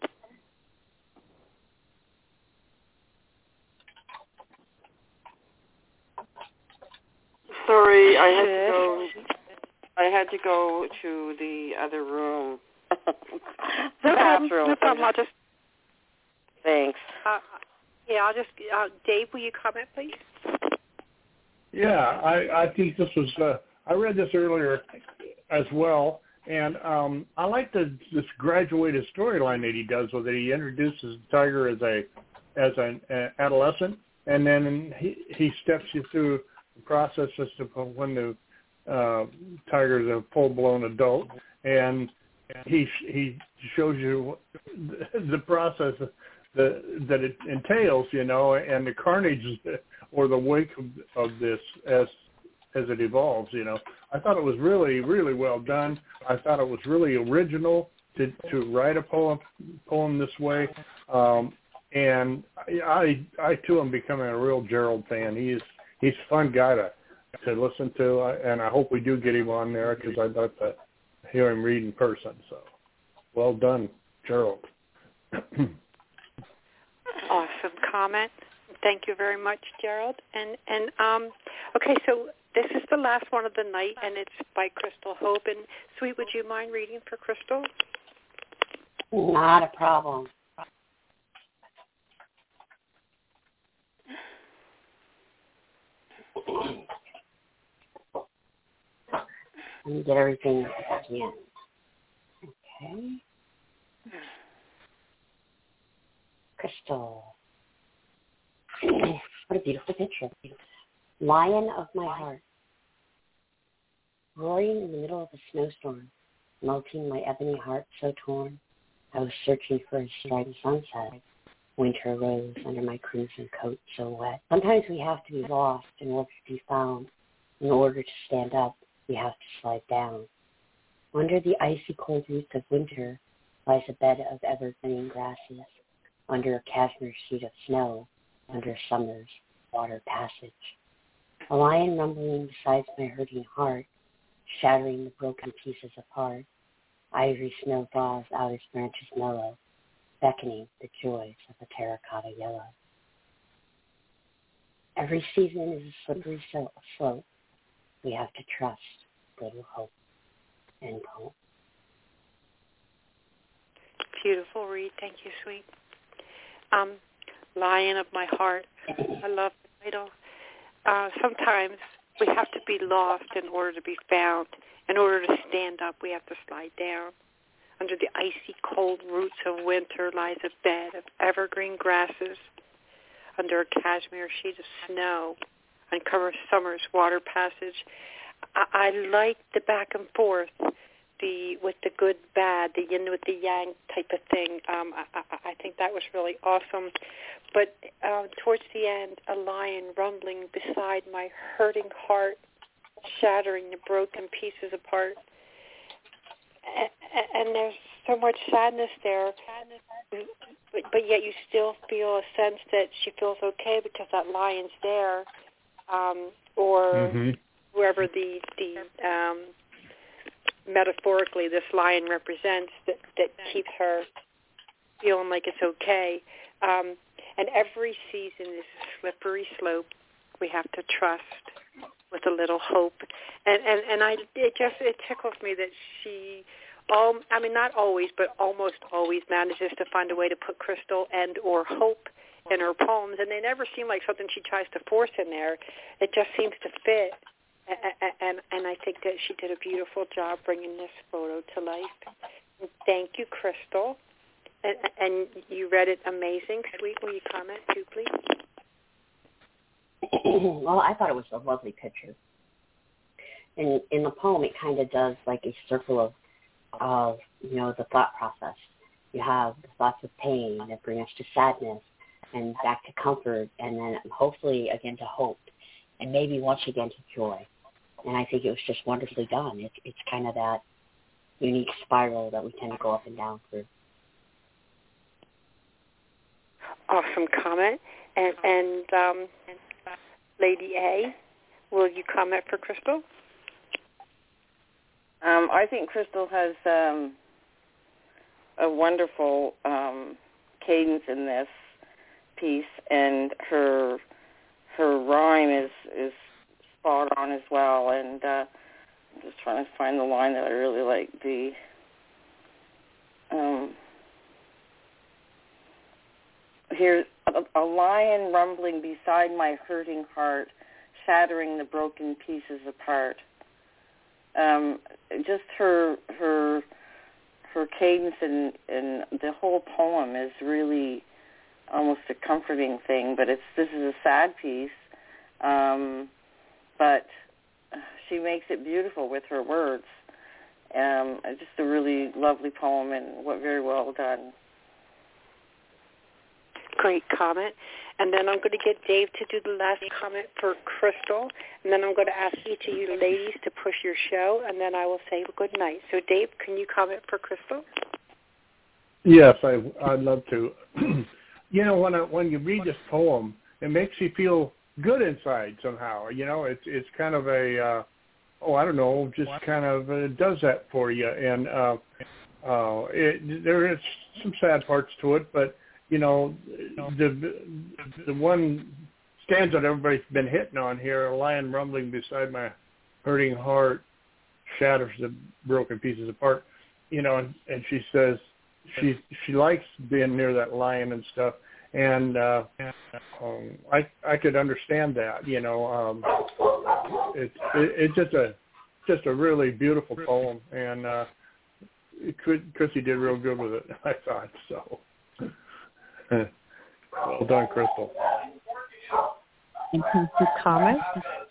Sorry, I had to go. I had to go to the other room. the no bathroom. Problem, no problem. I'll just. Thanks. Uh, yeah, I'll just. Uh, Dave, will you comment, please? Yeah, I, I think this was. Uh, I read this earlier as well, and um, I like the this graduated storyline that he does with it. He introduces Tiger as a as an uh, adolescent, and then he he steps you through the process as to when the uh, Tiger is a full blown adult, and he he shows you the process that that it entails, you know, and the carnage or the wake of, of this as as it evolves, you know. I thought it was really, really well done. I thought it was really original to, to write a poem poem this way. Um, and I, I too am becoming a real Gerald fan. He is he's a fun guy to to listen to, and I hope we do get him on there because I'd like to hear him read in person. So, well done, Gerald. Awesome comment. Thank you very much, Gerald. And and um, okay, so this is the last one of the night, and it's by Crystal Hope. And Sweet, would you mind reading for Crystal? Not a problem. Let me get everything again. Okay. Crystal. What a beautiful picture. Lion of my heart. Roaring in the middle of a snowstorm, melting my ebony heart so torn, I was searching for a strident sunset. Winter rose under my crimson coat so wet. Sometimes we have to be lost in order to be found. In order to stand up, we have to slide down. Under the icy cold roots of winter lies a bed of evergreen grasses. Under a cashmere sheet of snow, under summer's water passage. A lion rumbling beside my hurting heart, shattering the broken pieces apart. Ivory snow thaws out its branches mellow, beckoning the joys of a terracotta yellow. Every season is a slippery slope. We have to trust little hope. End poem. Beautiful read. Thank you, Sweet. Um, Lion of my heart. I love the title. Uh, sometimes we have to be lost in order to be found. In order to stand up, we have to slide down. Under the icy cold roots of winter lies a bed of evergreen grasses. Under a cashmere sheet of snow, uncover summer's water passage. I, I like the back and forth, the with the good, bad, the yin with the yang type of thing. Um, I, I, I think that was really awesome. But uh, towards the end, a lion rumbling beside my hurting heart, shattering the broken pieces apart. And, and there's so much sadness there, but, but yet you still feel a sense that she feels okay because that lion's there, um, or mm-hmm. whoever the the um, metaphorically this lion represents that, that keeps her feeling like it's okay. Um, and every season is a slippery slope. We have to trust with a little hope. And and, and I it just it tickles me that she all I mean not always but almost always manages to find a way to put crystal and or hope in her poems, and they never seem like something she tries to force in there. It just seems to fit. And, and, and I think that she did a beautiful job bringing this photo to life. And thank you, Crystal. And, and you read it amazing. Sweet, will you comment too, please? Well, I thought it was a lovely picture. In in the poem, it kind of does like a circle of, of you know, the thought process. You have the thoughts of pain that bring us to sadness, and back to comfort, and then hopefully again to hope, and maybe once again to joy. And I think it was just wonderfully done. It's it's kind of that unique spiral that we tend to go up and down through. Awesome comment. And, and um, Lady A, will you comment for Crystal? Um, I think Crystal has um, a wonderful um, cadence in this piece, and her her rhyme is, is spot on as well. And uh, I'm just trying to find the line that I really like. The um, Here's a, a lion rumbling beside my hurting heart, shattering the broken pieces apart. Um, just her her her cadence and, and the whole poem is really almost a comforting thing. But it's this is a sad piece, um, but she makes it beautiful with her words. Um, just a really lovely poem and what very well done. Great comment. And then I'm going to get Dave to do the last comment for Crystal. And then I'm going to ask each of you ladies to push your show, and then I will say good night. So, Dave, can you comment for Crystal? Yes, I, I'd love to. You know, when I, when you read this poem, it makes you feel good inside somehow. You know, it's it's kind of a, uh, oh, I don't know, just kind of uh, does that for you. And uh, uh, it, there is some sad parts to it, but you know, the the one stanza that everybody's been hitting on here, a lion rumbling beside my hurting heart shatters the broken pieces apart. You know, and, and she says she she likes being near that lion and stuff. And uh, um, I I could understand that. You know, um, it's it, it's just a just a really beautiful poem, and uh, it could Chrissy did real good with it, I thought so. Well done, Crystal. Thank you for comments.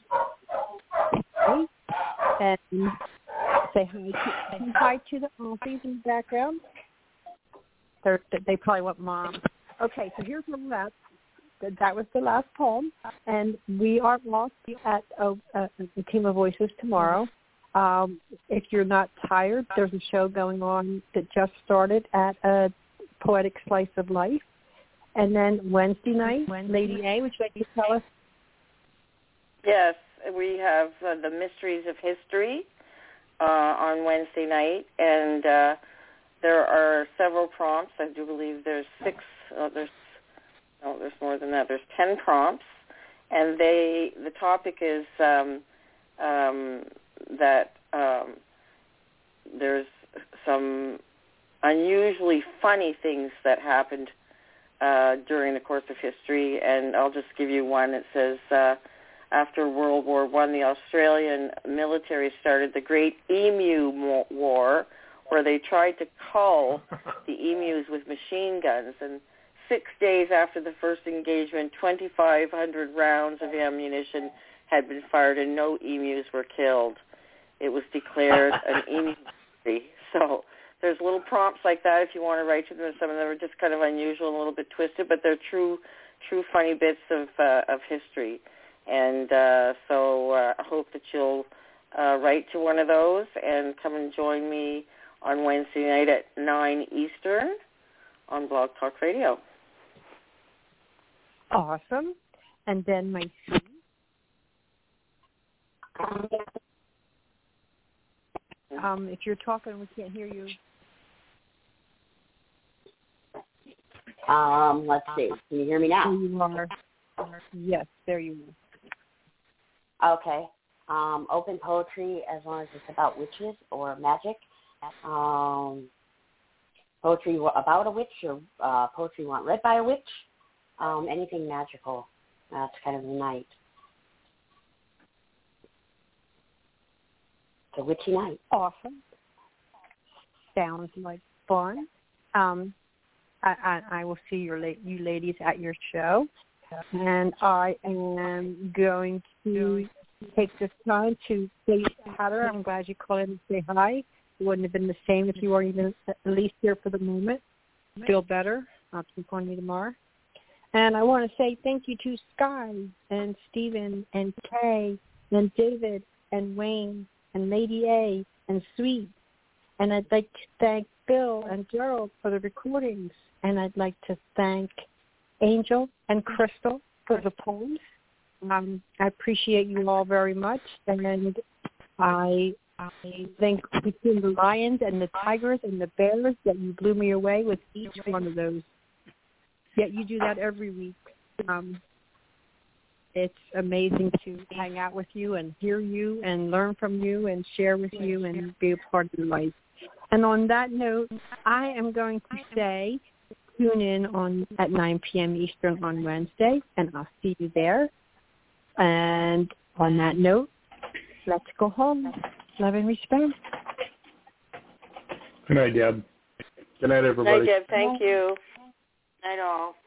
Okay. And say hi to, hi to the aunties in the background. They're, they probably want mom. Okay, so here's where we're at. That was the last poem, and we are off at uh, uh, the Team of Voices tomorrow. Um, if you're not tired, there's a show going on that just started at a Poetic Slice of Life. And then Wednesday night, Wednesday. Lady A, would you like to tell us? Yes, we have uh, the Mysteries of History uh, on Wednesday night, and uh, there are several prompts. I do believe there's six. Uh, there's no, there's more than that. There's ten prompts, and they the topic is um, um, that um, there's some unusually funny things that happened uh, during the course of history, and I'll just give you one. It says, uh, after World War One, the Australian military started the Great Emu War, where they tried to cull the emus with machine guns, and six days after the first engagement, twenty-five hundred rounds of ammunition had been fired and no emus were killed. It was declared an emu victory. So there's little prompts like that if you want to write to them. Some of them are just kind of unusual and a little bit twisted, but they're true, true funny bits of uh, of history. And uh, so uh, I hope that you'll uh, write to one of those and come and join me on Wednesday night at nine Eastern on Blog Talk Radio. Awesome. And then my um, if you're talking, we can't hear you. Um, let's see. Can you hear me now? There you are. Yes, there you are. Okay. Um, open poetry, as long as it's about witches or magic. Um, poetry about a witch, or uh, poetry you want read by a witch. Um, anything magical. That's kind of the night. It's a witchy night. Awesome. Sounds like fun. Um, I, I, I will see your la- you ladies at your show, and I am going to take this time to say, Heather, I'm glad you called in and say hi. It wouldn't have been the same if you weren't even at least here for the moment. Feel better. I'll keep on you tomorrow. And I want to say thank you to Sky and Stephen and Kay and David and Wayne and Lady A and Sweet. And I'd like to thank Bill and Gerald for the recordings. And I'd like to thank Angel, and Crystal for the poems. Um, I appreciate you all very much, and I I think between the lions and the tigers and the bears that you blew me away with each one of those. Yet you do that every week. Um, it's amazing to hang out with you and hear you and learn from you and share with you and be a part of your life. And on that note, I am going to say tune in on at nine p.m. Eastern on Wednesday, and I'll see you there. And on that note, let's go home. Love and respect. Good night, Deb. Good night, everybody. Good night, Deb. Thank you. Night all.